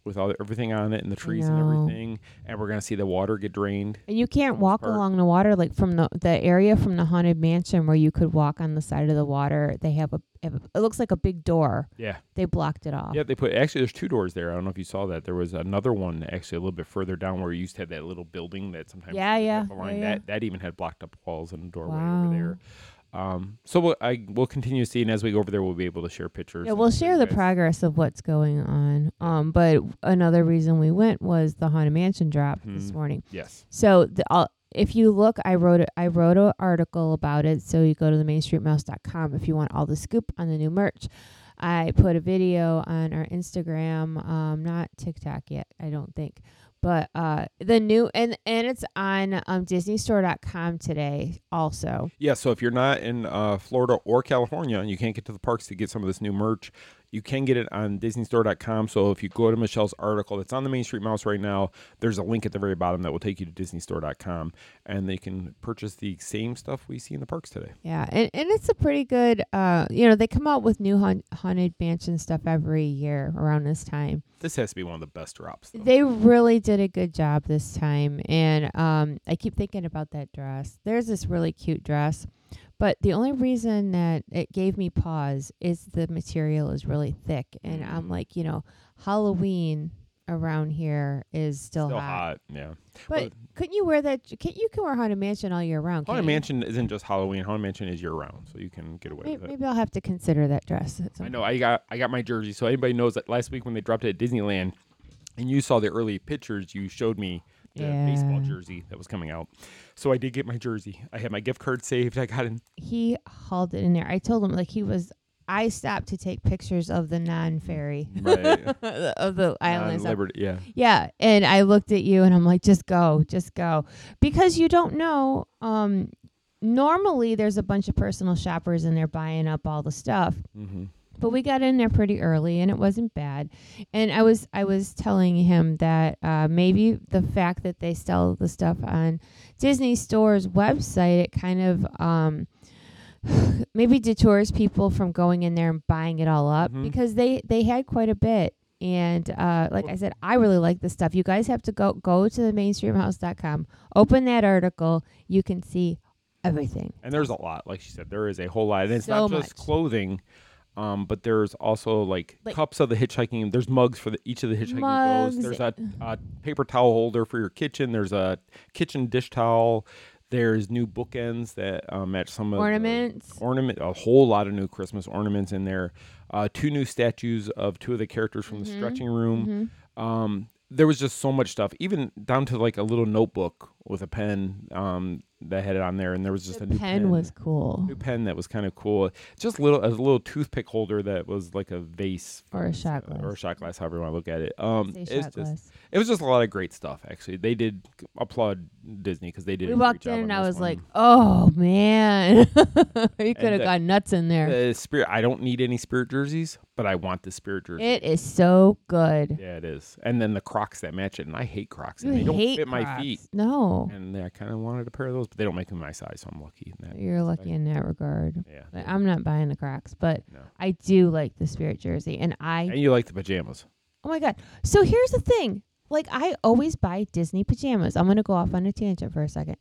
Speaker 1: with all everything on it and the trees and
Speaker 2: know.
Speaker 1: everything, and we're gonna see the water get drained.
Speaker 2: And you can't walk
Speaker 1: part.
Speaker 2: along the water, like from the the area from the Haunted Mansion where you could walk on the side of the water. They have a, have a it looks like a big door.
Speaker 1: Yeah.
Speaker 2: They blocked it off.
Speaker 1: Yeah, they put actually there's two doors there. I don't know if you saw that. There was another one actually a little bit further down where you used to have that little building that sometimes
Speaker 2: Yeah,
Speaker 1: you would
Speaker 2: yeah,
Speaker 1: have a line.
Speaker 2: yeah, yeah.
Speaker 1: That that even had blocked up walls and a doorway
Speaker 2: Wow.
Speaker 1: over there. Um, so we'll, I we'll continue to see, and as we go over there, we'll be able to share pictures.
Speaker 2: Yeah,
Speaker 1: and
Speaker 2: we'll
Speaker 1: show
Speaker 2: share
Speaker 1: you
Speaker 2: the
Speaker 1: guys.
Speaker 2: progress of what's going on. Um, but another reason we went was the Haunted Mansion drop this
Speaker 1: Mhm.
Speaker 2: morning.
Speaker 1: Yes.
Speaker 2: So the, uh, if you look, I wrote it. I wrote an article about it. So you go to the main street mouse dot com if you want all the scoop on the new merch. I put a video on our Instagram, um, not TikTok yet, I don't think, but uh, the new and and it's on um, Disney Store dot com today also.
Speaker 1: Yeah, so if you're not in uh, Florida or California and you can't get to the parks to get some of this new merch, you can get it on Disney Store dot com. So if you go to Michelle's article that's on the Main Street Mouse right now, there's a link at the very bottom that will take you to Disney Store dot com, and they can purchase the same stuff we see in the parks today.
Speaker 2: Yeah, and, and it's a pretty good, uh, you know, they come out with new haun- Haunted Mansion stuff every year around this time.
Speaker 1: This has to be one of the best drops, though.
Speaker 2: They really did a good job this time, and um, I keep thinking about that dress. There's this really cute dress, but the only reason that it gave me pause is the material is really thick, and I'm like, you know, Halloween around here is still,
Speaker 1: Still
Speaker 2: hot.
Speaker 1: hot, yeah.
Speaker 2: But
Speaker 1: Well,
Speaker 2: couldn't you wear that? Can't you can wear Haunted Mansion all year round?
Speaker 1: Haunted
Speaker 2: can't you?
Speaker 1: Mansion isn't just Halloween. Haunted Mansion is year-round, so you can get away
Speaker 2: Maybe,
Speaker 1: with it.
Speaker 2: maybe I'll have to consider that dress. at some
Speaker 1: I know. I got I got my jersey. So anybody knows that last week when they dropped it at Disneyland, and you saw the early pictures, you showed me the
Speaker 2: Yeah.
Speaker 1: baseball jersey that was coming out. So I did get my jersey. I had my gift card saved. I got in.
Speaker 2: He hauled it in there. I told him like he was. I stopped to take pictures of the non-ferry
Speaker 1: Right.
Speaker 2: of the island. and stuff.
Speaker 1: Liberty, yeah.
Speaker 2: Yeah, and I looked at you and I'm like, just go, just go, because you don't know. Um, normally there's a bunch of personal shoppers and they're buying up all the stuff.
Speaker 1: Mm-hmm.
Speaker 2: But we got in there pretty early, and it wasn't bad. And I was I was telling him that uh, maybe the fact that they sell the stuff on Disney Store's website, it kind of um, maybe detours people from going in there and buying it all up,
Speaker 1: Mhm.
Speaker 2: because they, they had quite a bit. And uh, like I said, I really like this stuff. You guys have to go go to the main street mouse dot com, open that article. You can see everything.
Speaker 1: And there's a lot. Like she said, there is a whole lot. And it's
Speaker 2: So
Speaker 1: not just
Speaker 2: much.
Speaker 1: clothing, um, but there's also like,
Speaker 2: Like-
Speaker 1: cups of the hitchhiking. There's mugs for the, each of the hitchhiking
Speaker 2: Mugs.
Speaker 1: goes. There's a, a paper towel holder for your kitchen. There's a kitchen dish towel. There's new bookends that uh, match some of
Speaker 2: Ornaments.
Speaker 1: the ornament. A whole lot of new Christmas ornaments in there. Uh, two new statues of two of the characters from the
Speaker 2: Mhm.
Speaker 1: stretching room.
Speaker 2: Mhm.
Speaker 1: Um, there was just so much stuff, even down to like a little notebook with a pen um, that had it on there, and there was just
Speaker 2: The
Speaker 1: a new
Speaker 2: pen
Speaker 1: pen
Speaker 2: was cool.
Speaker 1: new pen that was kind of cool. Just little a little toothpick holder that was like a vase
Speaker 2: Or a shot glass.
Speaker 1: or a shot glass, however you want to look at it. Um,
Speaker 2: Say
Speaker 1: it's
Speaker 2: shot
Speaker 1: just
Speaker 2: glass.
Speaker 1: it was just a lot of great stuff. Actually, they did applaud Disney because they did.
Speaker 2: We
Speaker 1: a great
Speaker 2: walked
Speaker 1: job
Speaker 2: in
Speaker 1: on
Speaker 2: and I
Speaker 1: this
Speaker 2: was
Speaker 1: one.
Speaker 2: like, "Oh man, you could have
Speaker 1: the-
Speaker 2: gone nuts in there."
Speaker 1: The spirit. I don't need any Spirit jerseys, but I want the Spirit jersey.
Speaker 2: It is so good.
Speaker 1: Yeah, it is. And then the Crocs that match it, and I hate Crocs.
Speaker 2: You
Speaker 1: And they don't
Speaker 2: hate
Speaker 1: fit my
Speaker 2: Crocs.
Speaker 1: feet.
Speaker 2: No,
Speaker 1: And I kind of wanted a pair of those, but they don't make them my size, so I'm lucky in that.
Speaker 2: you're lucky in that regard.
Speaker 1: Yeah.
Speaker 2: But I'm not buying the Crocs, but
Speaker 1: No.
Speaker 2: I do like the Spirit jersey, and I.
Speaker 1: And you like the pajamas.
Speaker 2: Oh my god! So here's the thing. Like, I always buy Disney pajamas. I'm gonna go off on a tangent for a second.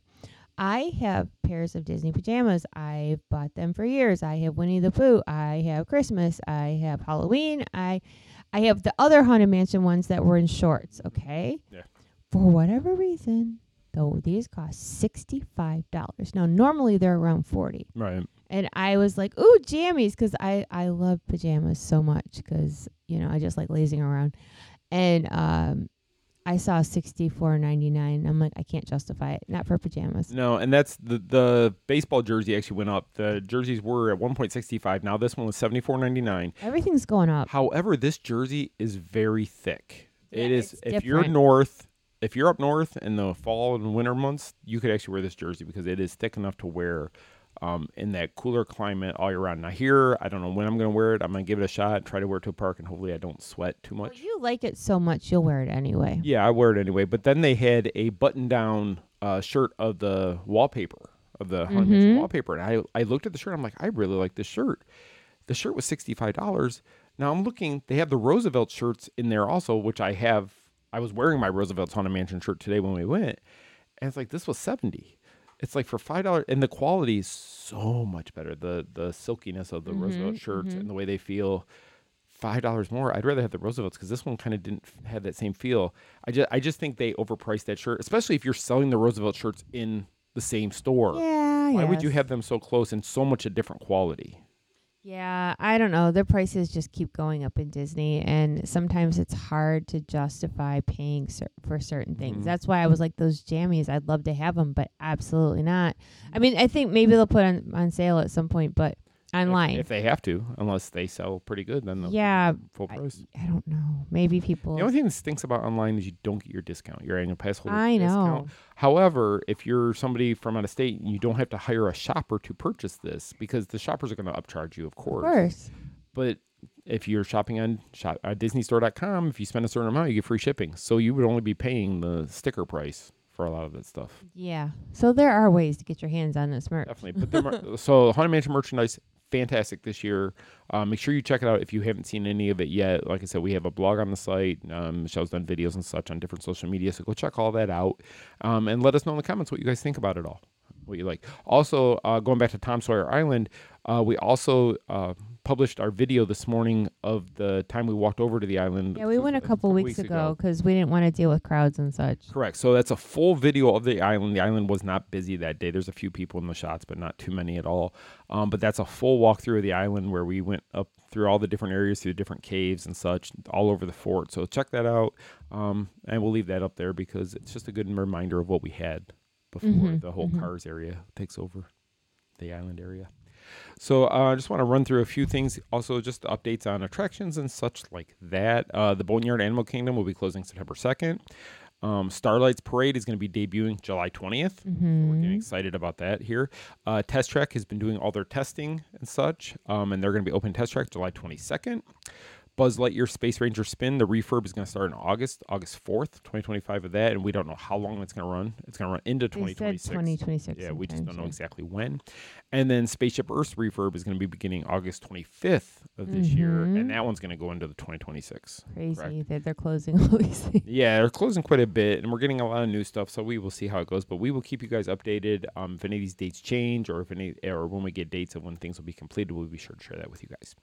Speaker 2: I have pairs of Disney pajamas. I've bought them for years. I have Winnie the Pooh. I have Christmas. I have Halloween. I, I have the other Haunted Mansion ones that were in shorts. Okay.
Speaker 1: Yeah.
Speaker 2: For whatever reason, though, these cost sixty-five dollars. Now, normally they're around forty.
Speaker 1: Right.
Speaker 2: And I was like, ooh, jammies, because I, I love pajamas so much because, you know, I just like lazing around. And um, I saw sixty-four ninety-nine. I'm like, I can't justify it. Not for pajamas.
Speaker 1: No, and that's the the baseball jersey actually went up. The jerseys were at one point six five. Now this one was seventy-four ninety-nine.
Speaker 2: Everything's going up.
Speaker 1: However, this jersey is very thick. it
Speaker 2: Yeah,
Speaker 1: is
Speaker 2: it's
Speaker 1: if you're
Speaker 2: different.
Speaker 1: north, if you're up north in the fall and winter months, you could actually wear this jersey because it is thick enough to wear um, in that cooler climate all year round. Now here, I don't know when I'm going to wear it. I'm going to give it a shot, try to wear it to a park, and hopefully I don't sweat too
Speaker 2: Well,
Speaker 1: much.
Speaker 2: you like it so much, you'll wear it anyway.
Speaker 1: Yeah, I wear it anyway. But then they had a button-down uh, shirt of the wallpaper, of the Haunted Mansion
Speaker 2: Mhm.
Speaker 1: wallpaper. And I, I looked at the shirt. I'm like, I really like this shirt. The shirt was sixty-five dollars. Now I'm looking, they have the Roosevelt shirts in there also, which I have. I was wearing my Roosevelt Haunted Mansion shirt today when we went, and it's like, this was seventy. It's like for five dollars, and the quality is so much better. The the silkiness of the
Speaker 2: Mm-hmm,
Speaker 1: Roosevelt shirts
Speaker 2: mm-hmm.
Speaker 1: and the way they feel, five dollars more. I'd rather have the Roosevelts because this one kind of didn't f- have that same feel. I just I just think they overpriced that shirt, especially if you're selling the Roosevelt shirts in the same store.
Speaker 2: Yeah,
Speaker 1: Why would you
Speaker 2: yes.
Speaker 1: have them so close and so much a different quality?
Speaker 2: Yeah, I don't know. Their prices just keep going up in Disney, and sometimes it's hard to justify paying cer- for certain things.
Speaker 1: Mhm.
Speaker 2: That's why I was like, those jammies, I'd love to have them, but absolutely not. I mean, I think maybe they'll put on, on sale at some point, but online.
Speaker 1: If, if they have to, unless they sell pretty good, then they'll
Speaker 2: Yeah,
Speaker 1: full price.
Speaker 2: I don't know. Maybe people.
Speaker 1: The only thing that stinks about online is you don't get your discount, your annual pass holder
Speaker 2: I know.
Speaker 1: discount. However, if you're somebody from out of state, you don't have to hire a shopper to purchase this because the shoppers are going to upcharge you, of course.
Speaker 2: Of course.
Speaker 1: But if you're shopping on shop, uh, Disney Store dot com, if you spend a certain amount, you get free shipping. So you would only be paying the sticker price for a lot of that stuff.
Speaker 2: Yeah. So there are ways to get your hands on this merch.
Speaker 1: Definitely. But the mer- so Haunted Mansion merchandise, fantastic this year. Um, make sure you check it out if you haven't seen any of it yet. Like I said, we have a blog on the site. Um, Michelle's done videos and such on different social media, so go check all that out. Um, and let us know in the comments what you guys think about it all, what you like. Also, uh, going back to Tom Sawyer Island, uh, we also uh, published our video this morning of the time we walked over to the island.
Speaker 2: Yeah, we went a couple weeks ago because we didn't want to deal with crowds and such.
Speaker 1: Correct. So that's a full video of the island. The island was not busy that day. There's a few people in the shots, but not too many at all. Um, but that's a full walkthrough of the island where we went up through all the different areas, through the different caves and such, all over the fort. So check that out. Um, and we'll leave that up there because it's just a good reminder of what we had before
Speaker 2: Mhm,
Speaker 1: the whole
Speaker 2: mhm.
Speaker 1: cars area takes over the island area. So uh, I just want to run through a few things. Also, just updates on attractions and such like that. Uh, the Boneyard Animal Kingdom will be closing September second. Um, Starlight's Parade is going to be debuting July twentieth. So we're getting excited about that here. Uh, Test Track has been doing all their testing and such, um, and they're going to be open Test Track July twenty-second. Buzz Lightyear Space Ranger Spin, the refurb is going to start in August, August fourth, twenty twenty-five of that, and we don't know how long it's going to run. It's going to run into
Speaker 2: They
Speaker 1: twenty twenty-six.
Speaker 2: said twenty twenty-six.
Speaker 1: Yeah, we just don't know
Speaker 2: sometime,
Speaker 1: exactly when. And then Spaceship Earth's refurb is going to be beginning August twenty-fifth of this year,
Speaker 2: Mhm.
Speaker 1: and that one's going to go into the twenty twenty-six.
Speaker 2: so Crazy
Speaker 1: Correct.
Speaker 2: that they're closing all these things.
Speaker 1: Yeah, they're closing quite a bit, and we're getting a lot of new stuff, so we will see how it goes. But we will keep you guys updated. Um, if any of these dates change, or if any, or when we get dates of when things will be completed, we'll be sure to share that with you guys.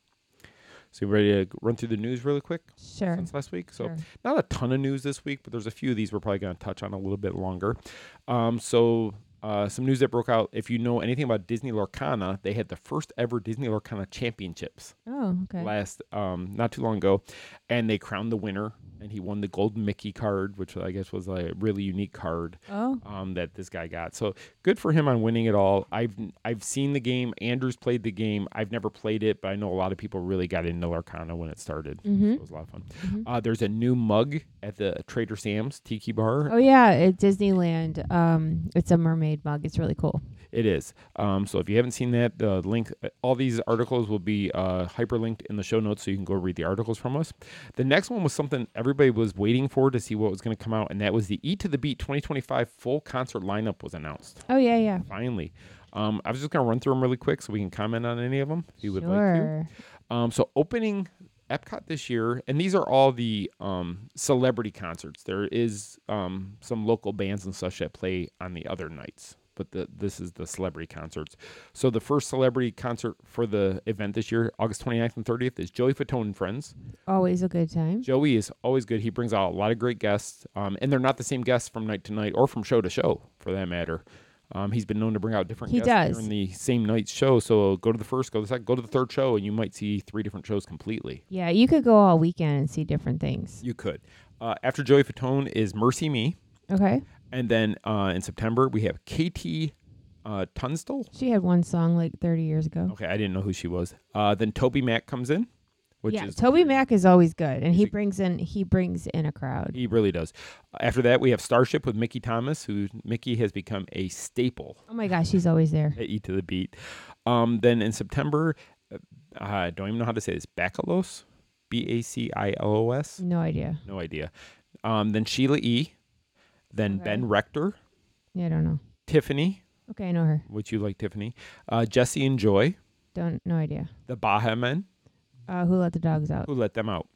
Speaker 1: So you ready to run through the news really quick?
Speaker 2: Sure.
Speaker 1: Since last week, so
Speaker 2: Sure.
Speaker 1: not a ton of news this week, but there's a few of these we're probably going to touch on a little bit longer. Um, so. Uh, some news that broke out. If you know anything about Disney Lorcana, they had the first ever Disney Lorcana Championships
Speaker 2: Oh, okay.
Speaker 1: last um, not too long ago, and they crowned the winner, and he won the Golden Mickey card, which I guess was a really unique card
Speaker 2: Oh.
Speaker 1: um, that this guy got. So good for him on winning it all. I've I've seen the game. Andrew's played the game. I've never played it, but I know a lot of people really got into Lorcana when it started. So
Speaker 2: Mhm.
Speaker 1: it was a lot of fun.
Speaker 2: Mhm.
Speaker 1: Uh, there's a new mug at the Trader Sam's Tiki Bar.
Speaker 2: Oh yeah, at Disneyland. Um, it's a mermaid mug. It's really cool.
Speaker 1: It is. Um, so if you haven't seen that, the link, all these articles will be uh, hyperlinked in the show notes, so you can go read the articles from us. The next one was something everybody was waiting for to see what was going to come out, and that was the Eat to the Beat twenty twenty-five full concert lineup was announced.
Speaker 2: Oh yeah, yeah.
Speaker 1: Finally. Um, I was just going to run through them really quick so we can comment on any of them if you would like
Speaker 2: Sure.
Speaker 1: to. Um, so opening Epcot this year, and these are all the um, celebrity concerts. There is um, some local bands and such that play on the other nights, but the, this is the celebrity concerts. So the first celebrity concert for the event this year, August twenty-ninth and thirtieth, is Joey Fatone and Friends.
Speaker 2: Always a good time.
Speaker 1: Joey is always good. He brings out a lot of great guests, um, and they're not the same guests from night to night or from show to show, for that matter. Um, he's been known to bring out different
Speaker 2: He
Speaker 1: guests
Speaker 2: does.
Speaker 1: during the same night's show. So go to the first, go to the second, go to the third show, and you might see three different shows completely.
Speaker 2: Yeah, you could go all weekend and see different things.
Speaker 1: You could. Uh, after Joey Fatone is Mercy Me.
Speaker 2: Okay.
Speaker 1: And then uh, in September, we have Katie uh, Tunstall.
Speaker 2: She had one song like thirty years ago.
Speaker 1: Okay, I didn't know who she was. Uh, then Toby Mac comes in, which
Speaker 2: yeah,
Speaker 1: is
Speaker 2: Toby Mac is always good, and he
Speaker 1: He's a-
Speaker 2: brings in he brings in a crowd.
Speaker 1: he really does. After that, we have Starship with Mickey Thomas, who Mickey has become a staple
Speaker 2: Oh my gosh, he's always there.
Speaker 1: at Eat to the Beat. Um, then in September, uh, I don't even know how to say this, Bacallos, B A C I L O S.
Speaker 2: No idea.
Speaker 1: No idea. Um, then Sheila E. Then
Speaker 2: Okay.
Speaker 1: Ben Rector,
Speaker 2: Yeah, I don't know.
Speaker 1: Tiffany,
Speaker 2: Okay, I know her.
Speaker 1: which you like, Tiffany, uh, Jesse and Joy,
Speaker 2: Don't no idea.
Speaker 1: the Baha Men,
Speaker 2: Uh, who let the dogs out?
Speaker 1: Who let them out?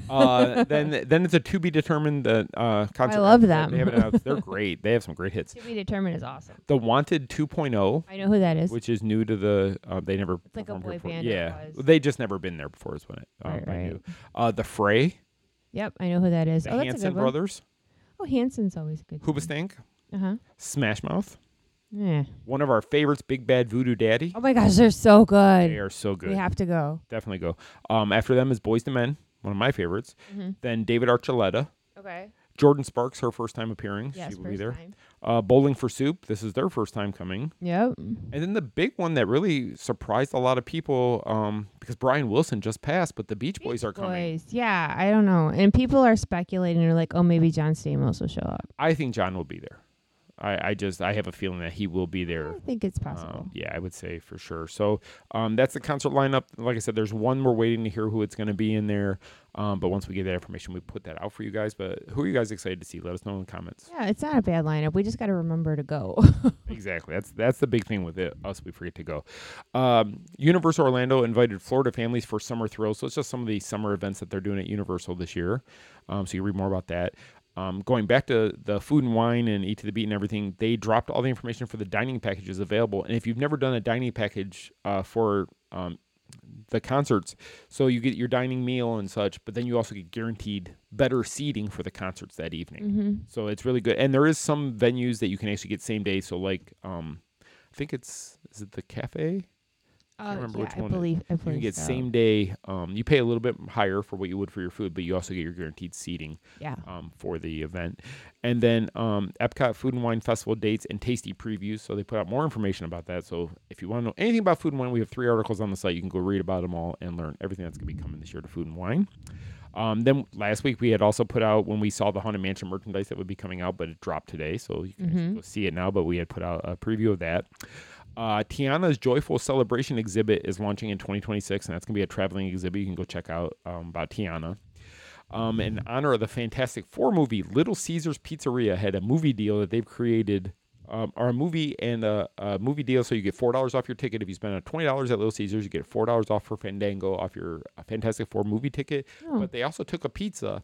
Speaker 1: uh, then then it's a to be determined uh, uh, concert.
Speaker 2: I love
Speaker 1: after that.
Speaker 2: them.
Speaker 1: They have it out. They're great. They have some great hits.
Speaker 2: To be determined is awesome.
Speaker 1: The Wanted two point oh.
Speaker 2: I know who that is.
Speaker 1: Which is new to the. Uh, they never.
Speaker 2: It's like a
Speaker 1: performed
Speaker 2: boy
Speaker 1: before.
Speaker 2: band. it
Speaker 1: Yeah,
Speaker 2: was.
Speaker 1: they just never been there before. Is when it. Um,
Speaker 2: Right,
Speaker 1: I
Speaker 2: right.
Speaker 1: knew. Uh, the Fray.
Speaker 2: Yep, I know who that is.
Speaker 1: The
Speaker 2: oh, that's a
Speaker 1: Hanson
Speaker 2: good one.
Speaker 1: Brothers.
Speaker 2: Oh, Hanson's always good.
Speaker 1: Hoobastank.
Speaker 2: Uh huh.
Speaker 1: Smash Mouth.
Speaker 2: Yeah.
Speaker 1: One of our favorites, Big Bad Voodoo Daddy.
Speaker 2: Oh my gosh, they're so good.
Speaker 1: They are so good.
Speaker 2: We have to go.
Speaker 1: Definitely go. Um, after them is Boyz two Men, one of my favorites.
Speaker 2: Mm-hmm.
Speaker 1: Then David Archuleta.
Speaker 2: Okay.
Speaker 1: Jordan Sparks, her first time appearing.
Speaker 2: Yes,
Speaker 1: she will be
Speaker 2: first
Speaker 1: there.
Speaker 2: time.
Speaker 1: Uh, Bowling for Soup. This is their first time coming.
Speaker 2: Yep.
Speaker 1: And then the big one that really surprised a lot of people, um, because Brian Wilson just passed, but the Beach, Boys
Speaker 2: Beach
Speaker 1: are coming.
Speaker 2: Boys. Yeah, I don't know. And people are speculating. They're like, oh, maybe John Stamos will show up.
Speaker 1: I think John will be there. I, I just I have a feeling that he will be there.
Speaker 2: I think it's possible.
Speaker 1: Um, yeah, I would say for sure. So um, that's the concert lineup. Like I said, there's one we're waiting to hear who it's going to be in there. Um, but once we get that information, we put that out for you guys. But who are you guys excited to see? Let us know in the comments.
Speaker 2: Yeah, it's not a bad lineup. We just got to remember to go.
Speaker 1: Exactly. That's that's the big thing with it. Us, we forget to go. Um, Universal Orlando invited Florida families for summer thrills. So it's just some of the summer events that they're doing at Universal this year. Um, so you read more about that. Um, going back to the food and wine and Eat to the Beat and everything, they dropped all the information for the dining packages available. And if you've never done a dining package uh, for um, the concerts, so you get your dining meal and such, but then you also get guaranteed better seating for the concerts that evening.
Speaker 2: Mm-hmm.
Speaker 1: So it's really good. And there is some venues that you can actually get same day. So like, um, I think it's, is it the Cafe? I can't
Speaker 2: Uh,
Speaker 1: remember
Speaker 2: yeah,
Speaker 1: which
Speaker 2: I
Speaker 1: one.
Speaker 2: believe, I
Speaker 1: You
Speaker 2: believe
Speaker 1: can get
Speaker 2: so.
Speaker 1: same day. Um, you pay a little bit higher for what you would for your food, but you also get your guaranteed seating.
Speaker 2: Yeah.
Speaker 1: Um, for the event, and then um, Epcot Food and Wine Festival dates and tasty previews. So they put out more information about that. So if you want to know anything about Food and Wine, we have three articles on the site. You can go read about them all and learn everything that's going to be coming this year to Food and Wine. Um, then last week we had also put out when we saw the Haunted Mansion merchandise that would be coming out, but it dropped today, so you can
Speaker 2: Mm-hmm.
Speaker 1: actually go see it now. But we had put out a preview of that. Uh, Tiana's Joyful Celebration exhibit is launching in twenty twenty-six, and that's going to be a traveling exhibit. You can go check out um, about Tiana. Um, in honor of the Fantastic Four movie, Little Caesars Pizzeria had a movie deal that they've created, um, or a movie and a, a movie deal. So you get four dollars off your ticket. If you spend twenty dollars at Little Caesars, you get four dollars off for Fandango off your uh, Fantastic Four movie ticket.
Speaker 2: Oh.
Speaker 1: But they also took a pizza,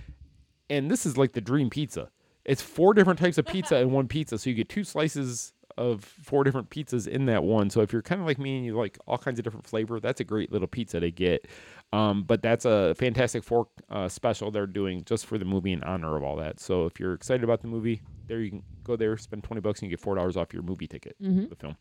Speaker 1: and this is like the dream pizza. It's four different types of pizza in one pizza. So you get two slices of four different pizzas in that one. So if you're kind of like me and you like all kinds of different flavor, that's a great little pizza to get. Um, but that's a Fantastic Four uh, special they're doing just for the movie in honor of all that. So if you're excited about the movie, there you can go there, spend twenty bucks, and you get four dollars off your movie ticket
Speaker 2: Mm-hmm.
Speaker 1: for the film.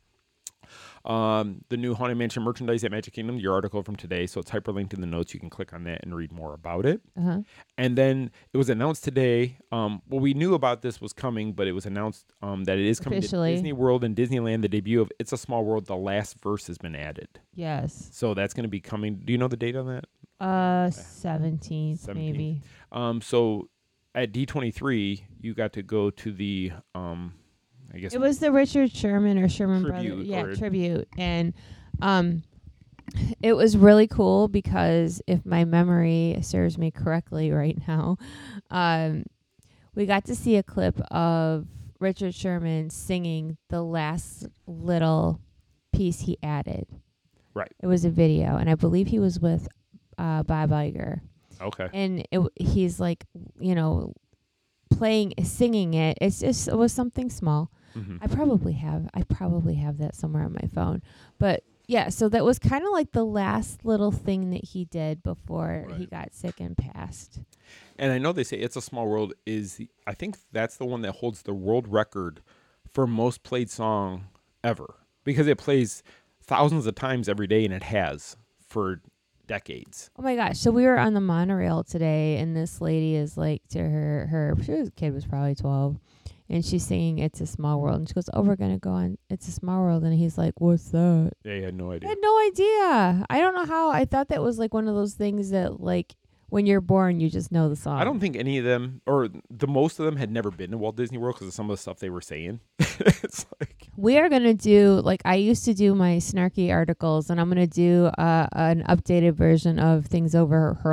Speaker 1: Um, the new Haunted Mansion merchandise at Magic Kingdom, your article from today. So it's hyperlinked in the notes. You can click on that and read more about it.
Speaker 2: Uh-huh.
Speaker 1: And then it was announced today. Um, well, we knew about this was coming, but it was announced um, that it is coming
Speaker 2: Officially.
Speaker 1: to Disney World and Disneyland. The debut of It's a Small World, the last verse has been added.
Speaker 2: Yes.
Speaker 1: So that's going to be coming. Do you know the date on that?
Speaker 2: Uh, seventeenth,
Speaker 1: seventeenth.
Speaker 2: maybe.
Speaker 1: Um, so at D twenty-three, you got to go to the, um, I guess.
Speaker 2: It was the Richard Sherman or Sherman
Speaker 1: Tribute,
Speaker 2: Brothers. Yeah,
Speaker 1: or-
Speaker 2: tribute. And um, it was really cool because if my memory serves me correctly right now, um, we got to see a clip of Richard Sherman singing the last little piece he added.
Speaker 1: Right.
Speaker 2: It was a video, and I believe he was with uh, Bob Iger.
Speaker 1: Okay.
Speaker 2: And it, w- he's like, you know, playing, singing it. It's just, it was something small.
Speaker 1: Mm-hmm.
Speaker 2: I probably have, I probably have that somewhere on my phone. But yeah, so that was kind of like the last little thing that he did before
Speaker 1: Right.
Speaker 2: he got sick and passed.
Speaker 1: And I know they say It's a Small World is, the, I think that's the one that holds the world record for most played song ever. Because it plays thousands of times every day, and it has for decades.
Speaker 2: Oh my gosh. So we were on the monorail today, and this lady is like to her, her she was, kid was probably twelve, and she's singing It's a Small World. And she goes, oh, we're going to go on It's a Small World. And he's like, what's that?
Speaker 1: Yeah, you had no
Speaker 2: I
Speaker 1: idea.
Speaker 2: had no idea. I don't know how. I thought that was like one of those things that like when you're born, you just know the song.
Speaker 1: I don't think any of them, or the most of them, had never been to Walt Disney World because of some of the stuff they were saying. It's like,
Speaker 2: We are going to do, like, I used to do my snarky articles, and I'm going to do uh, an updated version of Things Overheard,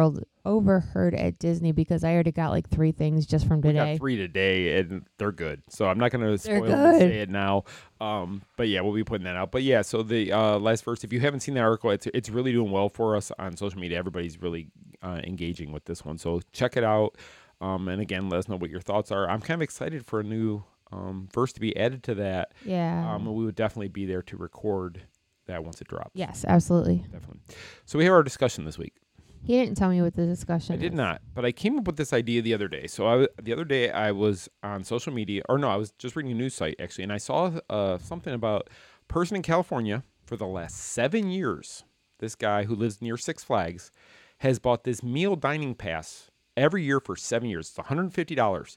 Speaker 2: overheard at Disney because I already got like three things just from
Speaker 1: We got
Speaker 2: today.
Speaker 1: three today, and they're good. So I'm not going to
Speaker 2: They're
Speaker 1: spoil it and
Speaker 2: good.
Speaker 1: say it now. Um, but yeah, we'll be putting that out. But yeah, so the uh, last verse, if you haven't seen that article, it's it's really doing well for us on social media. Everybody's really uh, engaging with this one. So check it out. Um, and again, let us know what your thoughts are. I'm kind of excited for a new um, verse to be added to that.
Speaker 2: Yeah.
Speaker 1: Um, and we would definitely be there to record that once it drops.
Speaker 2: Yes, absolutely.
Speaker 1: Definitely. So we have our discussion this week.
Speaker 2: He didn't tell me what the discussion
Speaker 1: I did
Speaker 2: is.
Speaker 1: not, but I came up with this idea the other day. So I, the other day I was on social media, or no, I was just reading a news site actually, and I saw uh, something about a person in California for the last seven years. This guy who lives near Six Flags has bought this meal dining pass every year for seven years. It's one hundred fifty dollars.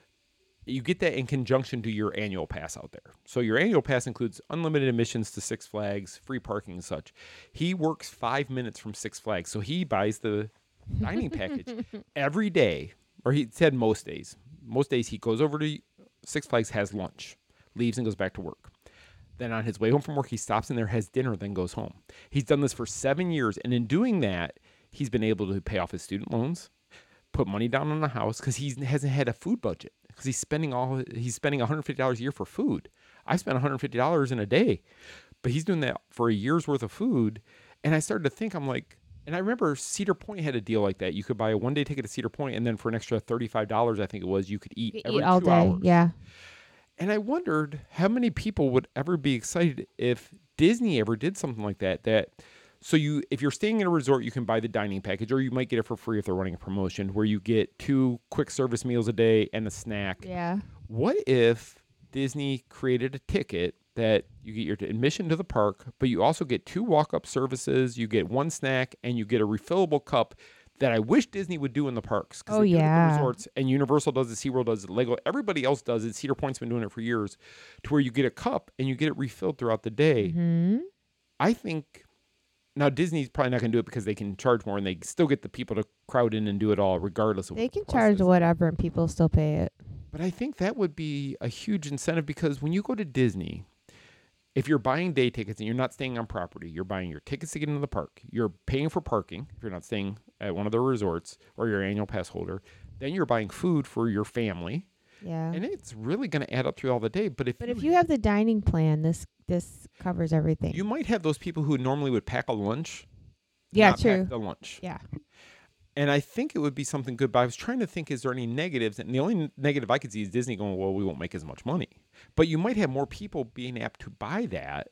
Speaker 1: You get that in conjunction to your annual pass out there. So your annual pass includes unlimited admissions to Six Flags, free parking and such. He works five minutes from Six Flags, so he buys the dining package every day, or he said most days. Most days he goes over to Six Flags, has lunch, leaves and goes back to work. Then on his way home from work, he stops in there, has dinner, then goes home. He's done this for seven years, and in doing that, he's been able to pay off his student loans, put money down on the house because he hasn't had a food budget. Because he's spending all he's spending one hundred fifty dollars a year for food. I spent one hundred fifty dollars in a day, but he's doing that for a year's worth of food. And I started to think, I'm like, and I remember Cedar Point had a deal like that. You could buy a one day ticket to Cedar Point, and then for an extra thirty-five dollars, I think it was, you could eat
Speaker 2: You
Speaker 1: every
Speaker 2: eat all
Speaker 1: two
Speaker 2: day.
Speaker 1: hours.
Speaker 2: Yeah.
Speaker 1: And I wondered how many people would ever be excited if Disney ever did something like that. That so you, if you're staying in a resort, you can buy the dining package, or you might get it for free if they're running a promotion where you get two quick service meals a day and a snack.
Speaker 2: Yeah.
Speaker 1: What if Disney created a ticket that you get your admission to the park, but you also get two walk-up services, you get one snack, and you get a refillable cup that I wish Disney would do in the parks. 'Cause
Speaker 2: Oh,
Speaker 1: they do it at
Speaker 2: yeah.
Speaker 1: the resorts, and Universal does it, SeaWorld does it, Lego, everybody else does it. Cedar Point's been doing it for years, to where you get a cup and you get it refilled throughout the day.
Speaker 2: Hmm.
Speaker 1: I think, now Disney's probably not going to do it because they can charge more, and they still get the people to crowd in and do it all regardless of
Speaker 2: They
Speaker 1: what the
Speaker 2: can
Speaker 1: cost
Speaker 2: charge
Speaker 1: is.
Speaker 2: whatever and people still pay it.
Speaker 1: But I think that would be a huge incentive, because when you go to Disney, if you're buying day tickets and you're not staying on property, you're buying your tickets to get into the park, you're paying for parking if you're not staying at one of their resorts or your annual pass holder, then you're buying food for your family,
Speaker 2: Yeah.
Speaker 1: and it's really going to add up through all the day. But if
Speaker 2: But if you have the dining plan, this this covers everything.
Speaker 1: you might have those people who normally would pack a lunch,
Speaker 2: Yeah,
Speaker 1: not
Speaker 2: true.
Speaker 1: pack the lunch.
Speaker 2: Yeah.
Speaker 1: And I think it would be something good, but I was trying to think, is there any negatives? And the only negative I could see is Disney going, well, we won't make as much money. But you might have more people being apt to buy that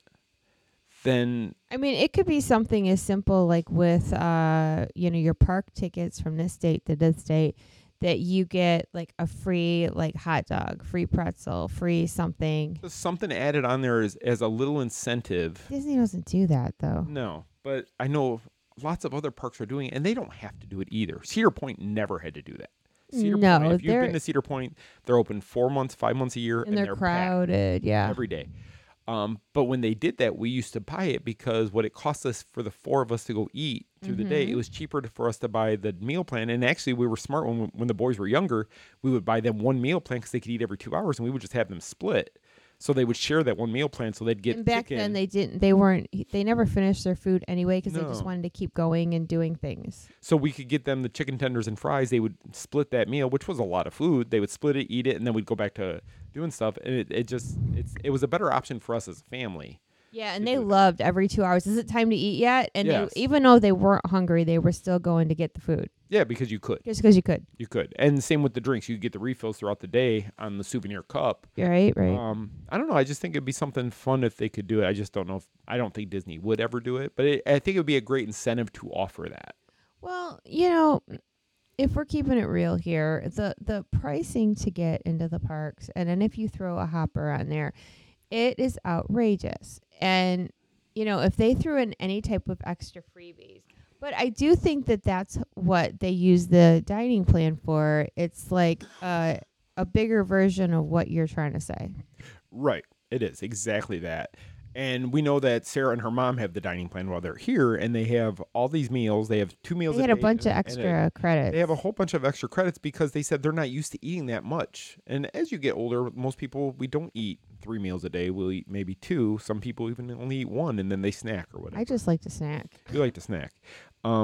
Speaker 1: than,
Speaker 2: I mean, it could be something as simple like with, uh, you know, your park tickets from this date to this date, that you get like a free like hot dog, free pretzel, free something.
Speaker 1: just something added on there as, as a little incentive.
Speaker 2: Disney doesn't do that though.
Speaker 1: No, but I know lots of other parks are doing it, and they don't have to do it either. Cedar Point never had to do that. Cedar
Speaker 2: No,
Speaker 1: Point, if you've
Speaker 2: they're-
Speaker 1: been to Cedar Point, they're open four months, five months a year,
Speaker 2: And they're,
Speaker 1: packed
Speaker 2: crowded. Yeah.
Speaker 1: every day. Um, but when they did that, we used to buy it because what it cost us for the four of us to go eat through the day,
Speaker 2: Mhm.
Speaker 1: it was cheaper to, for us to buy the meal plan. And actually, we were smart when when the boys were younger. We would buy them one meal plan because they could eat every two hours, and we would just have them split. So they would share that one meal plan, so they'd get
Speaker 2: And back
Speaker 1: chicken.
Speaker 2: then they didn't. They weren't. They never finished their food anyway because they just
Speaker 1: No.
Speaker 2: wanted to keep going and doing things.
Speaker 1: So we could get them the chicken tenders and fries. They would split that meal, which was a lot of food. They would split it, eat it, and then we'd go back to doing stuff. And it, it just it's it was a better option for us as a family.
Speaker 2: Yeah, and they loved every two hours. Is it time to eat yet? And
Speaker 1: Yes.
Speaker 2: they, even though they weren't hungry, they were still going to get the food
Speaker 1: Yeah, because you could.
Speaker 2: just because you could.
Speaker 1: You could. And same with the drinks. You could get the refills throughout the day on the souvenir cup.
Speaker 2: Right, right.
Speaker 1: Um, I don't know. I just think it'd be something fun if they could do it. I just don't know if I don't think Disney would ever do it, but it, I think it would be a great incentive to offer that.
Speaker 2: Well, you know, if we're keeping it real here, the the pricing to get into the parks, and then if you throw a hopper on there, it is outrageous. And you know, if they threw in any type of extra freebies, but I do think that that's what they use the dining plan for. It's like a a bigger version of what you're trying to say.
Speaker 1: Right. It is exactly that. And we know that Sarah and her mom have the dining plan while they're here, and they have all these meals. They have two meals
Speaker 2: They
Speaker 1: a
Speaker 2: had a
Speaker 1: day
Speaker 2: bunch of
Speaker 1: and- and
Speaker 2: extra
Speaker 1: a-
Speaker 2: credits.
Speaker 1: They have a whole bunch of extra credits because they said they're not used to eating that much. And as you get older, most people, we don't eat three meals a day. We'll eat maybe two. Some people even only eat one, and then they snack or whatever.
Speaker 2: I just like to snack.
Speaker 1: You like to snack. Um,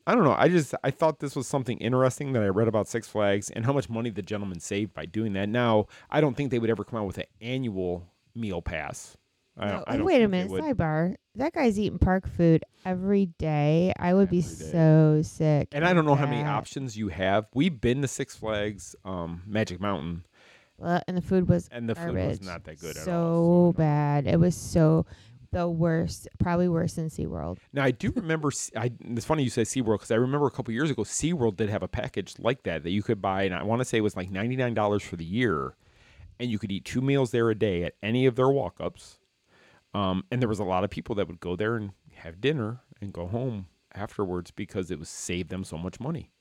Speaker 1: I don't know. I just I thought this was something interesting that I read about Six Flags and how much money the gentleman saved by doing that. Now, I don't think they would ever come out with an annual meal pass. I don't,
Speaker 2: No,
Speaker 1: I don't
Speaker 2: wait a
Speaker 1: think they
Speaker 2: minute,
Speaker 1: would.
Speaker 2: sidebar. That guy's eating park food every day. I would be
Speaker 1: Every day.
Speaker 2: so sick.
Speaker 1: And I don't know how many
Speaker 2: that.
Speaker 1: options you have. We've been to Six Flags um, Magic Mountain.
Speaker 2: Well, and the food was
Speaker 1: And the food
Speaker 2: garbage.
Speaker 1: was not that good at
Speaker 2: so
Speaker 1: all.
Speaker 2: So bad. It was so the worst, probably worse than SeaWorld.
Speaker 1: Now, I do remember, I, it's funny you say SeaWorld, because I remember a couple years ago, SeaWorld did have a package like that, that you could buy, and I want to say it was like ninety-nine dollars for the year, and you could eat two meals there a day at any of their walk-ups. Um, and there was a lot of people that would go there and have dinner and go home afterwards because it was saved them so much money.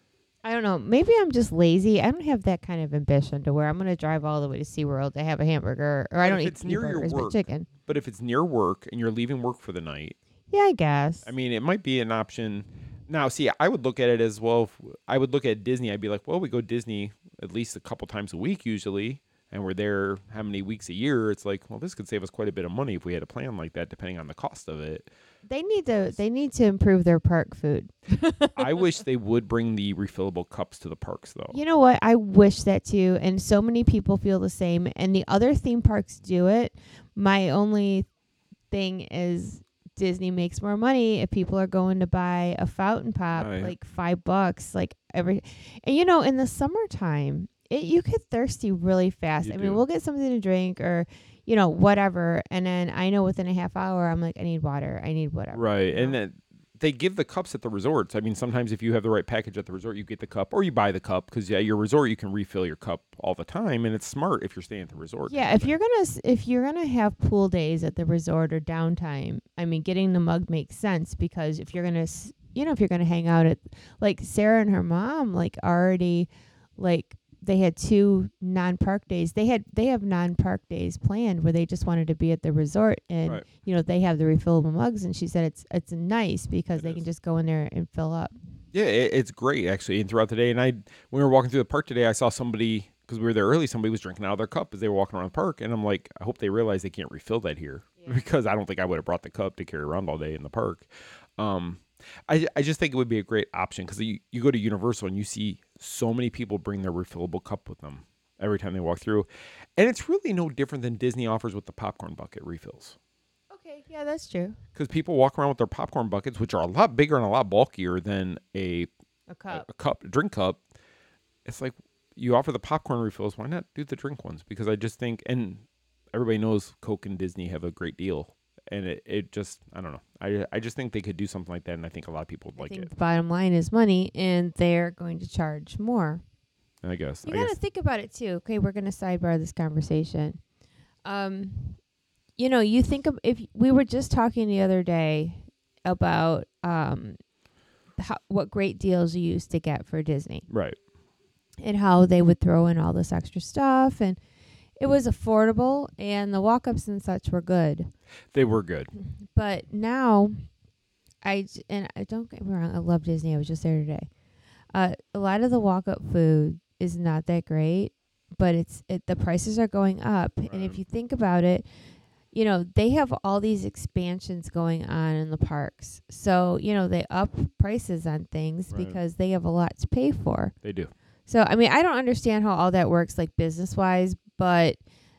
Speaker 2: I don't know. Maybe I'm just lazy. I don't have that kind of ambition to where I'm going to drive all the way to SeaWorld to have a hamburger, or I
Speaker 1: But
Speaker 2: don't
Speaker 1: if
Speaker 2: eat
Speaker 1: it's near your
Speaker 2: burgers, but
Speaker 1: work,
Speaker 2: chicken.
Speaker 1: But if it's near work and you're leaving work for the night,
Speaker 2: Yeah, I guess.
Speaker 1: I mean, it might be an option. Now, see, I would look at it as well. If I would look at Disney. I'd be like, well, we go Disney at least a couple times a week usually, and we're there how many weeks a year? It's like, well, this could save us quite a bit of money if we had a plan like that, depending on the cost of it.
Speaker 2: They need to. They need to improve their park food.
Speaker 1: I wish they would bring the refillable cups to the parks, though.
Speaker 2: You know what? I wish that too, and so many people feel the same. And the other theme parks do it. My only thing is Disney makes more money if people are going to buy a fountain pop,
Speaker 1: Oh, yeah.
Speaker 2: like five bucks, like every. And you know, in the summertime, it you get thirsty really fast.
Speaker 1: You
Speaker 2: I mean,
Speaker 1: do.
Speaker 2: we'll get something to drink or, you know, whatever, and then I know within a half hour, I'm like, I need water. I need whatever.
Speaker 1: Right,
Speaker 2: you
Speaker 1: and
Speaker 2: know?
Speaker 1: then they give the cups at the resorts. I mean, sometimes if you have the right package at the resort, you get the cup, or you buy the cup because yeah, your resort you can refill your cup all the time, and it's smart if you're staying at the resort.
Speaker 2: Yeah, if you're gonna s- if you're gonna have pool days at the resort or downtime, I mean, getting the mug makes sense because if you're gonna, s- you know, if you're gonna hang out at, like Sarah and her mom, like already, like they had two non-park days. They had they have non-park days planned where they just wanted to be at the resort, and
Speaker 1: Right.
Speaker 2: you know they have the refillable mugs. And she said it's it's nice because
Speaker 1: It
Speaker 2: they
Speaker 1: is.
Speaker 2: can just go in there and fill up.
Speaker 1: Yeah, it, it's great actually. And throughout the day, and I, when we were walking through the park today, I saw somebody because we were there early. Somebody was drinking out of their cup as they were walking around the park, and I'm like, I hope they realize they can't refill that here because I don't think I would have brought the cup to carry around all day in the park. Um, I I just think it would be a great option because you you go to Universal and you see so many people bring their refillable cup with them every time they walk through, and it's really no different than Disney offers with the popcorn bucket refills.
Speaker 2: Okay, yeah, that's true.
Speaker 1: Because people walk around with their popcorn buckets, which are a lot bigger and a lot bulkier than a
Speaker 2: A cup.
Speaker 1: a cup, a drink cup. It's like you offer the popcorn refills. Why not do the drink ones? Because I just think, and everybody knows Coke and Disney have a great deal, and it, it just, I don't know. I I just think they could do something like that, and I think a lot of people would
Speaker 2: I
Speaker 1: like
Speaker 2: think
Speaker 1: it.
Speaker 2: the bottom line is money, and they're going to charge more.
Speaker 1: I guess.
Speaker 2: You
Speaker 1: I
Speaker 2: got to
Speaker 1: guess.
Speaker 2: think about it too. Okay, we're going to sidebar this conversation. Um, you know, you think of if we were just talking the other day about um, how, what great deals you used to get for Disney
Speaker 1: Right.
Speaker 2: and how they would throw in all this extra stuff, and it was affordable, and the walk-ups and such were good.
Speaker 1: They were good.
Speaker 2: But now, I j- and I don't get me wrong, I love Disney. I was just there today. Uh, a lot of the walk-up food is not that great, but it's it the prices are going up. And if you think about it, you know they have all these expansions going on in the parks, so you know they up prices on things
Speaker 1: Right.
Speaker 2: because they have a lot to pay for.
Speaker 1: They do.
Speaker 2: So, I mean, I don't understand how all that works, like business-wise, but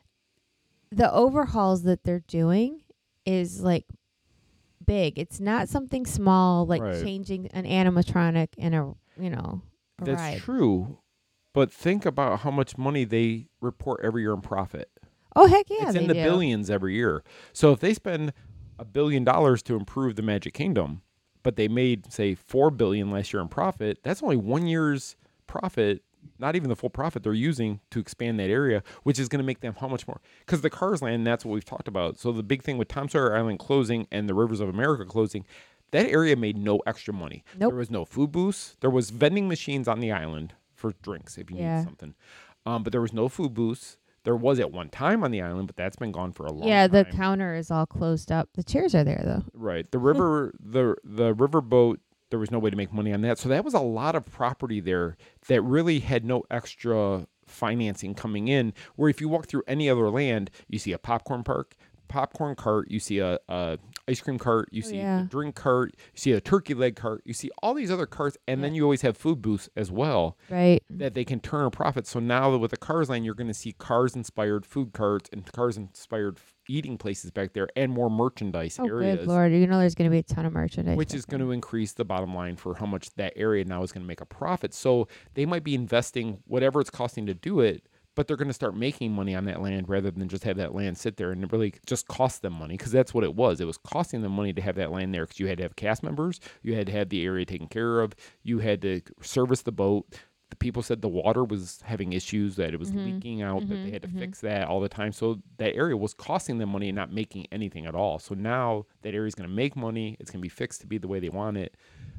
Speaker 2: the overhauls that they're doing is like big. It's not something small, like
Speaker 1: Right.
Speaker 2: changing an animatronic in a, you know, a
Speaker 1: That's
Speaker 2: ride.
Speaker 1: true. But think about how much money they report every year in profit.
Speaker 2: Oh, heck yeah,
Speaker 1: it's
Speaker 2: they
Speaker 1: in the
Speaker 2: do.
Speaker 1: billions every year. So if they spend a billion dollars to improve the Magic Kingdom, but they made say four billion last year in profit, that's only one year's profit. Not even the full profit they're using to expand that area, which is going to make them how much more? Because the Cars Land, that's what we've talked about. So the big thing with Tom Sawyer Island closing and the Rivers of America closing, that area made no extra money.
Speaker 2: Nope.
Speaker 1: There was no food booths. There was vending machines on the island for drinks if you
Speaker 2: Yeah.
Speaker 1: need something. Um, but there was no food booths. There was at one time on the island, but that's been gone for a long
Speaker 2: Yeah,
Speaker 1: time.
Speaker 2: the counter is all closed up. The chairs are there, though.
Speaker 1: Right. The river the the river boat, there was no way to make money on that. So that was a lot of property there that really had no extra financing coming in. Where if you walk through any other land, you see a popcorn park, popcorn cart, you see a, a ice cream cart, you
Speaker 2: Oh,
Speaker 1: see
Speaker 2: yeah.
Speaker 1: a drink cart, you see a turkey leg cart, you see all these other carts, and then you always have food booths as well
Speaker 2: Right.
Speaker 1: that they can turn a profit. So now with the Cars line, you're going to see Cars-inspired food carts and Cars-inspired f- eating places back there and more merchandise
Speaker 2: Oh,
Speaker 1: areas.
Speaker 2: good Lord. You know there's going to be a ton of merchandise.
Speaker 1: Which
Speaker 2: back
Speaker 1: is going
Speaker 2: there.
Speaker 1: to increase the bottom line for how much that area now is going to make a profit. So they might be investing whatever it's costing to do it, but they're going to start making money on that land rather than just have that land sit there and it really just cost them money, because that's what it was. It was costing them money to have that land there because you had to have cast members, you had to have the area taken care of, you had to service the boat. The people said the water was having issues, that it was
Speaker 2: Mhm.
Speaker 1: leaking out, that they
Speaker 2: Mhm,
Speaker 1: had to
Speaker 2: mhm.
Speaker 1: fix that all the time. So that area was costing them money and not making anything at all. So now that area is going to make money. It's going to be fixed to be the way they want it.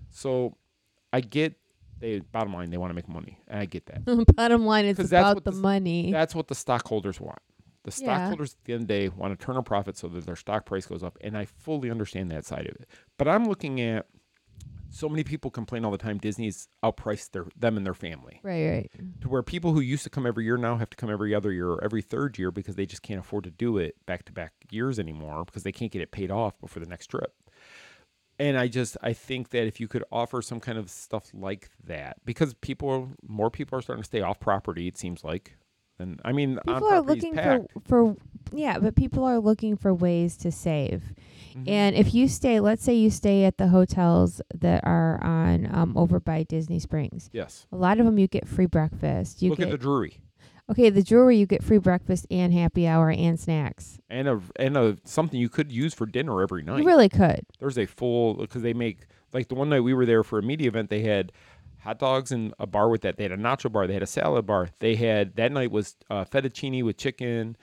Speaker 1: So I get, they bottom line, they want to make money. And I get that.
Speaker 2: Bottom line, it's
Speaker 1: 'Cause that's
Speaker 2: about
Speaker 1: what
Speaker 2: the
Speaker 1: the s-
Speaker 2: money.
Speaker 1: That's what the stockholders want. The
Speaker 2: Yeah.
Speaker 1: stockholders at the end of the day want to turn a profit so that their stock price goes up. And I fully understand that side of it. But I'm looking at, so many people complain all the time Disney's outpriced their them and their family.
Speaker 2: Right, right.
Speaker 1: To where people who used to come every year now have to come every other year or every third year because they just can't afford to do it back-to-back years anymore because they can't get it paid off before the next trip. And I just, I think that if you could offer some kind of stuff like that, because people, more people are starting to stay off property, it seems like. And I mean, on
Speaker 2: People are
Speaker 1: property is
Speaker 2: looking for,
Speaker 1: packed.
Speaker 2: for, yeah, but people are looking for ways to save.
Speaker 1: Mhm.
Speaker 2: And if you stay, let's say you stay at the hotels that are on um, over by Disney Springs.
Speaker 1: Yes.
Speaker 2: A lot of them you get free breakfast. You
Speaker 1: Look
Speaker 2: get
Speaker 1: at the Drury.
Speaker 2: okay, the jewelry you get free breakfast and happy hour and snacks.
Speaker 1: And a and a something you could use for dinner every night.
Speaker 2: You really could.
Speaker 1: There's a full, because they make, like the one night we were there for a media event, they had hot dogs and a bar with that. They had a nacho bar. They had a salad bar. They had, that night was uh, fettuccine with chicken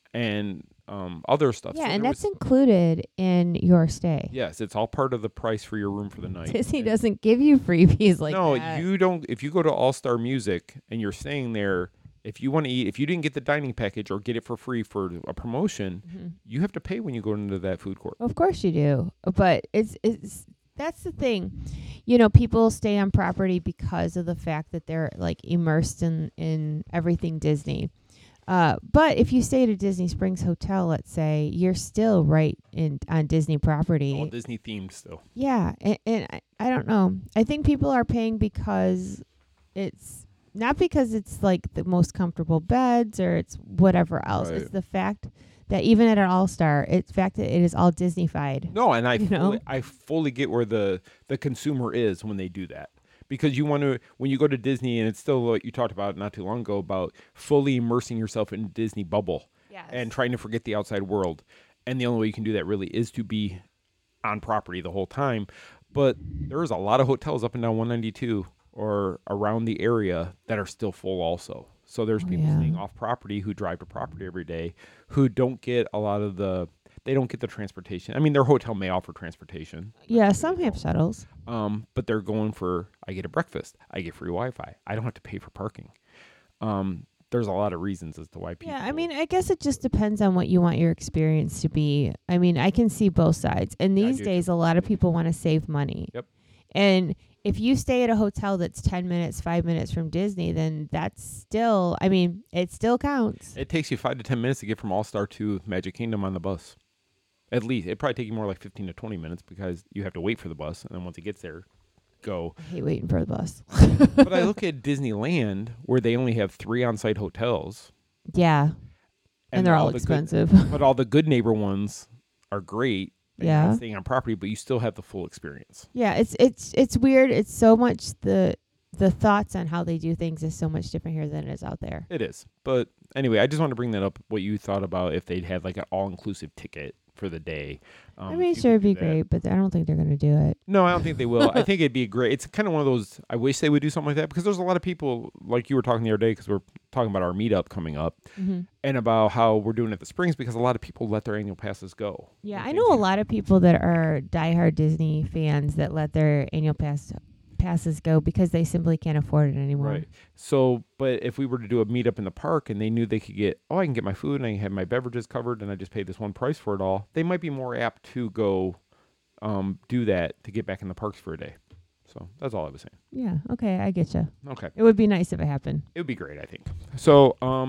Speaker 1: and um, other stuff.
Speaker 2: Yeah,
Speaker 1: So
Speaker 2: and
Speaker 1: there
Speaker 2: that's
Speaker 1: was-
Speaker 2: included in your stay.
Speaker 1: yes, it's all part of the price for your room for the night.
Speaker 2: Disney
Speaker 1: And-
Speaker 2: doesn't give you freebies like
Speaker 1: no,
Speaker 2: that.
Speaker 1: you don't. If you go to All Star Music and you're staying there, if you want to eat, if you didn't get the dining package or get it for free for a promotion,
Speaker 2: Mhm.
Speaker 1: you have to pay when you go into that food court.
Speaker 2: Of course you do. But it's it's that's the thing. You know, people stay on property because of the fact that they're like immersed in, in everything Disney. Uh, but if you stay at a Disney Springs hotel, let's say, you're still right in on Disney property.
Speaker 1: All Disney themed still.
Speaker 2: Yeah, and, and I, I don't know. I think people are paying because it's not because it's like the most comfortable beds or it's whatever else.
Speaker 1: Right.
Speaker 2: It's the fact that even at an All Star, it's the fact that it is all Disney-fied.
Speaker 1: No, and I
Speaker 2: You
Speaker 1: fully,
Speaker 2: know?
Speaker 1: I fully get where the the consumer is when they do that. Because you want to, when you go to Disney, and it's still what you talked about not too long ago about fully immersing yourself in a Disney bubble
Speaker 2: Yes.
Speaker 1: and trying to forget the outside world. And the only way you can do that really is to be on property the whole time. But there's a lot of hotels up and down one ninety-two or around the area that are still full also. So there's
Speaker 2: Oh,
Speaker 1: people
Speaker 2: yeah.
Speaker 1: staying off property who drive to property every day who don't get a lot of the, they don't get the transportation. I mean, their hotel may offer transportation.
Speaker 2: Yeah, some have shuttles.
Speaker 1: Um, but they're going for, I get a breakfast, I get free Wi-Fi, I don't have to pay for parking. Um, there's a lot of reasons as to why people.
Speaker 2: Yeah, I mean, I guess it just depends on what you want your experience to be. I mean, I can see both sides. And
Speaker 1: Yeah, I
Speaker 2: these
Speaker 1: do
Speaker 2: days, a lot of people want to save money.
Speaker 1: Yep.
Speaker 2: And if you stay at a hotel that's ten minutes, five minutes from Disney, then that's still, I mean, it still counts.
Speaker 1: It takes you five to ten minutes to get from All Star to Magic Kingdom on the bus. At least it probably take you more like fifteen to twenty minutes because you have to wait for the bus, and then once it gets there, go.
Speaker 2: I hate waiting for the bus.
Speaker 1: But I look at Disneyland where they only have three on-site hotels,
Speaker 2: Yeah. And, they're all,
Speaker 1: the good-
Speaker 2: expensive.
Speaker 1: but all the good neighbor ones are great. And you're
Speaker 2: Yeah.
Speaker 1: not staying on property, but you still have the full experience.
Speaker 2: Yeah, it's it's it's weird. It's so much the the thoughts on how they do things is so much different here than it is out there.
Speaker 1: It is. But anyway, I just want to bring that up. What you thought about if they'd had like an all-inclusive ticket for the day. Um,
Speaker 2: I
Speaker 1: if
Speaker 2: mean,
Speaker 1: you
Speaker 2: sure,
Speaker 1: could
Speaker 2: it'd be
Speaker 1: do that.
Speaker 2: great, but I don't think they're going to do it.
Speaker 1: No, I don't think they will. I think it'd be great. It's kind of one of those, I wish they would do something like that because there's a lot of people, like you were talking the other day, because we're talking about our meetup coming up
Speaker 2: Mm-hmm.
Speaker 1: and about how we're doing it at the Springs because a lot of people let their annual passes go.
Speaker 2: Yeah,
Speaker 1: And
Speaker 2: I
Speaker 1: things
Speaker 2: know a
Speaker 1: get-
Speaker 2: lot of people that are diehard Disney fans that let their annual pass passes go because they simply can't afford it anymore.
Speaker 1: Right. So, but if we were to do a meetup in the park and they knew they could get, oh, I can get my food and I can have my beverages covered and I just pay this one price for it all, they might be more apt to go um, do that to get back in the parks for a day. So that's all I was saying.
Speaker 2: Yeah. Okay, I get you.
Speaker 1: Okay.
Speaker 2: It would be nice if it happened.
Speaker 1: It would be great, I think. So, um,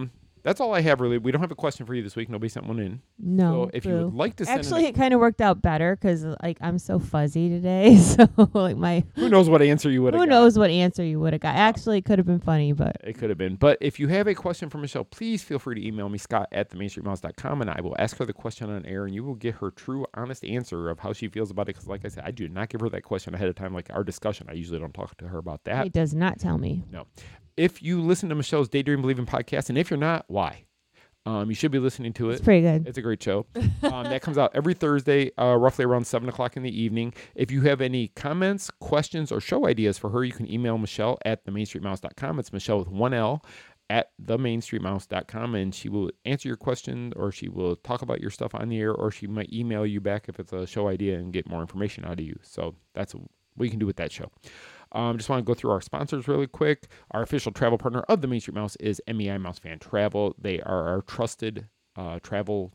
Speaker 1: that's all I have really. We don't have a question for you this week. Nobody sent one in.
Speaker 2: No.
Speaker 1: So if you
Speaker 2: boo.
Speaker 1: would like to send
Speaker 2: Actually,
Speaker 1: in a,
Speaker 2: it kind of worked out better because like I'm so fuzzy today. So like my
Speaker 1: who knows what answer you would have
Speaker 2: who
Speaker 1: got.
Speaker 2: knows what answer you would have got. Actually, it could have been funny, but
Speaker 1: It could have been. But if you have a question for Michelle, please feel free to email me, Scott at the main street mouse dot com, and I will ask her the question on air, and you will get her true, honest answer of how she feels about it. Because like I said, I do not give her that question ahead of time like our discussion. I usually don't talk to her about that.
Speaker 2: he does not tell me.
Speaker 1: No. If you listen to Michelle's Daydream Believing podcast, and if you're not, why? Um, you should be listening to it.
Speaker 2: It's pretty good.
Speaker 1: It's a great show. Um, that comes out every Thursday, uh, roughly around seven o'clock in the evening. If you have any comments, questions, or show ideas for her, you can email Michelle at the main street mouse dot com. It's Michelle with one L at the main street mouse dot com, and she will answer your question, or she will talk about your stuff on the air, or she might email you back if it's a show idea and get more information out of you. So that's what you can do with that show. Um, just want to go through our sponsors really quick. Our official travel partner of the Main Street Mouse is M E I Mouse Fan Travel. They are our trusted uh, travel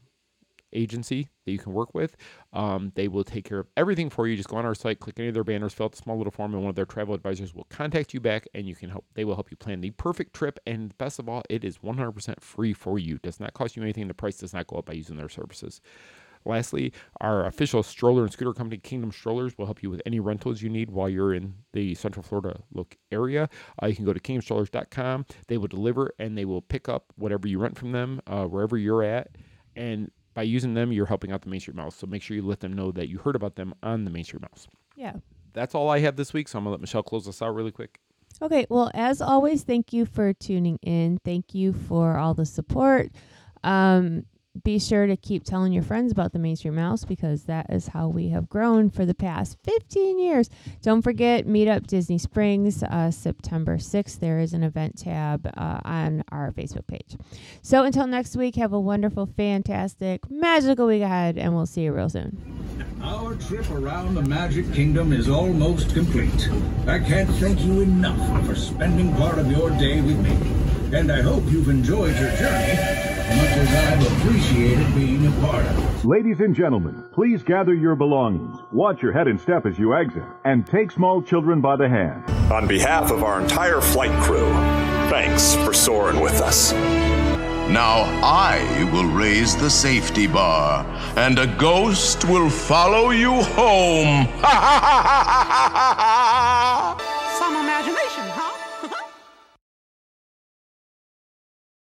Speaker 1: agency that you can work with. Um, they will take care of everything for you. Just go on our site, click any of their banners, fill out the small little form, and one of their travel advisors will contact you back, and you can help. They will help you plan the perfect trip. And best of all, it is one hundred percent free for you. It does not cost you anything. The price does not go up by using their services. Lastly, our official stroller and scooter company, Kingdom Strollers, will help you with any rentals you need while you're in the Central Florida look area. Uh, you can go to kingdom strollers dot com. They will deliver and they will pick up whatever you rent from them, uh, wherever you're at. And by using them, you're helping out the Main Street Mouse. So make sure you let them know that you heard about them on the Main Street Mouse.
Speaker 2: Yeah.
Speaker 1: That's all I have this week. So I'm going to let Michelle close us out really quick.
Speaker 2: Okay. Well, as always, thank you for tuning in. Thank you for all the support. Um, Be sure to keep telling your friends about the Main Street Mouse because that is how we have grown for the past fifteen years. Don't forget, Meetup Disney Springs, uh, September sixth. There is an event tab uh, on our Facebook page. So until next week, have a wonderful, fantastic, magical week ahead, and we'll see you real soon.
Speaker 5: Our trip around the Magic Kingdom is almost complete. I can't thank you enough for spending part of your day with me. And I hope you've enjoyed your journey as much as I've appreciated being a part of it.
Speaker 10: Ladies and gentlemen, please gather your belongings, watch your head and step as you exit, and take small children by the hand.
Speaker 6: On behalf of our entire flight crew, thanks for soaring with us.
Speaker 4: Now I will raise the safety bar, and a ghost will follow you home. Ha ha ha ha ha ha!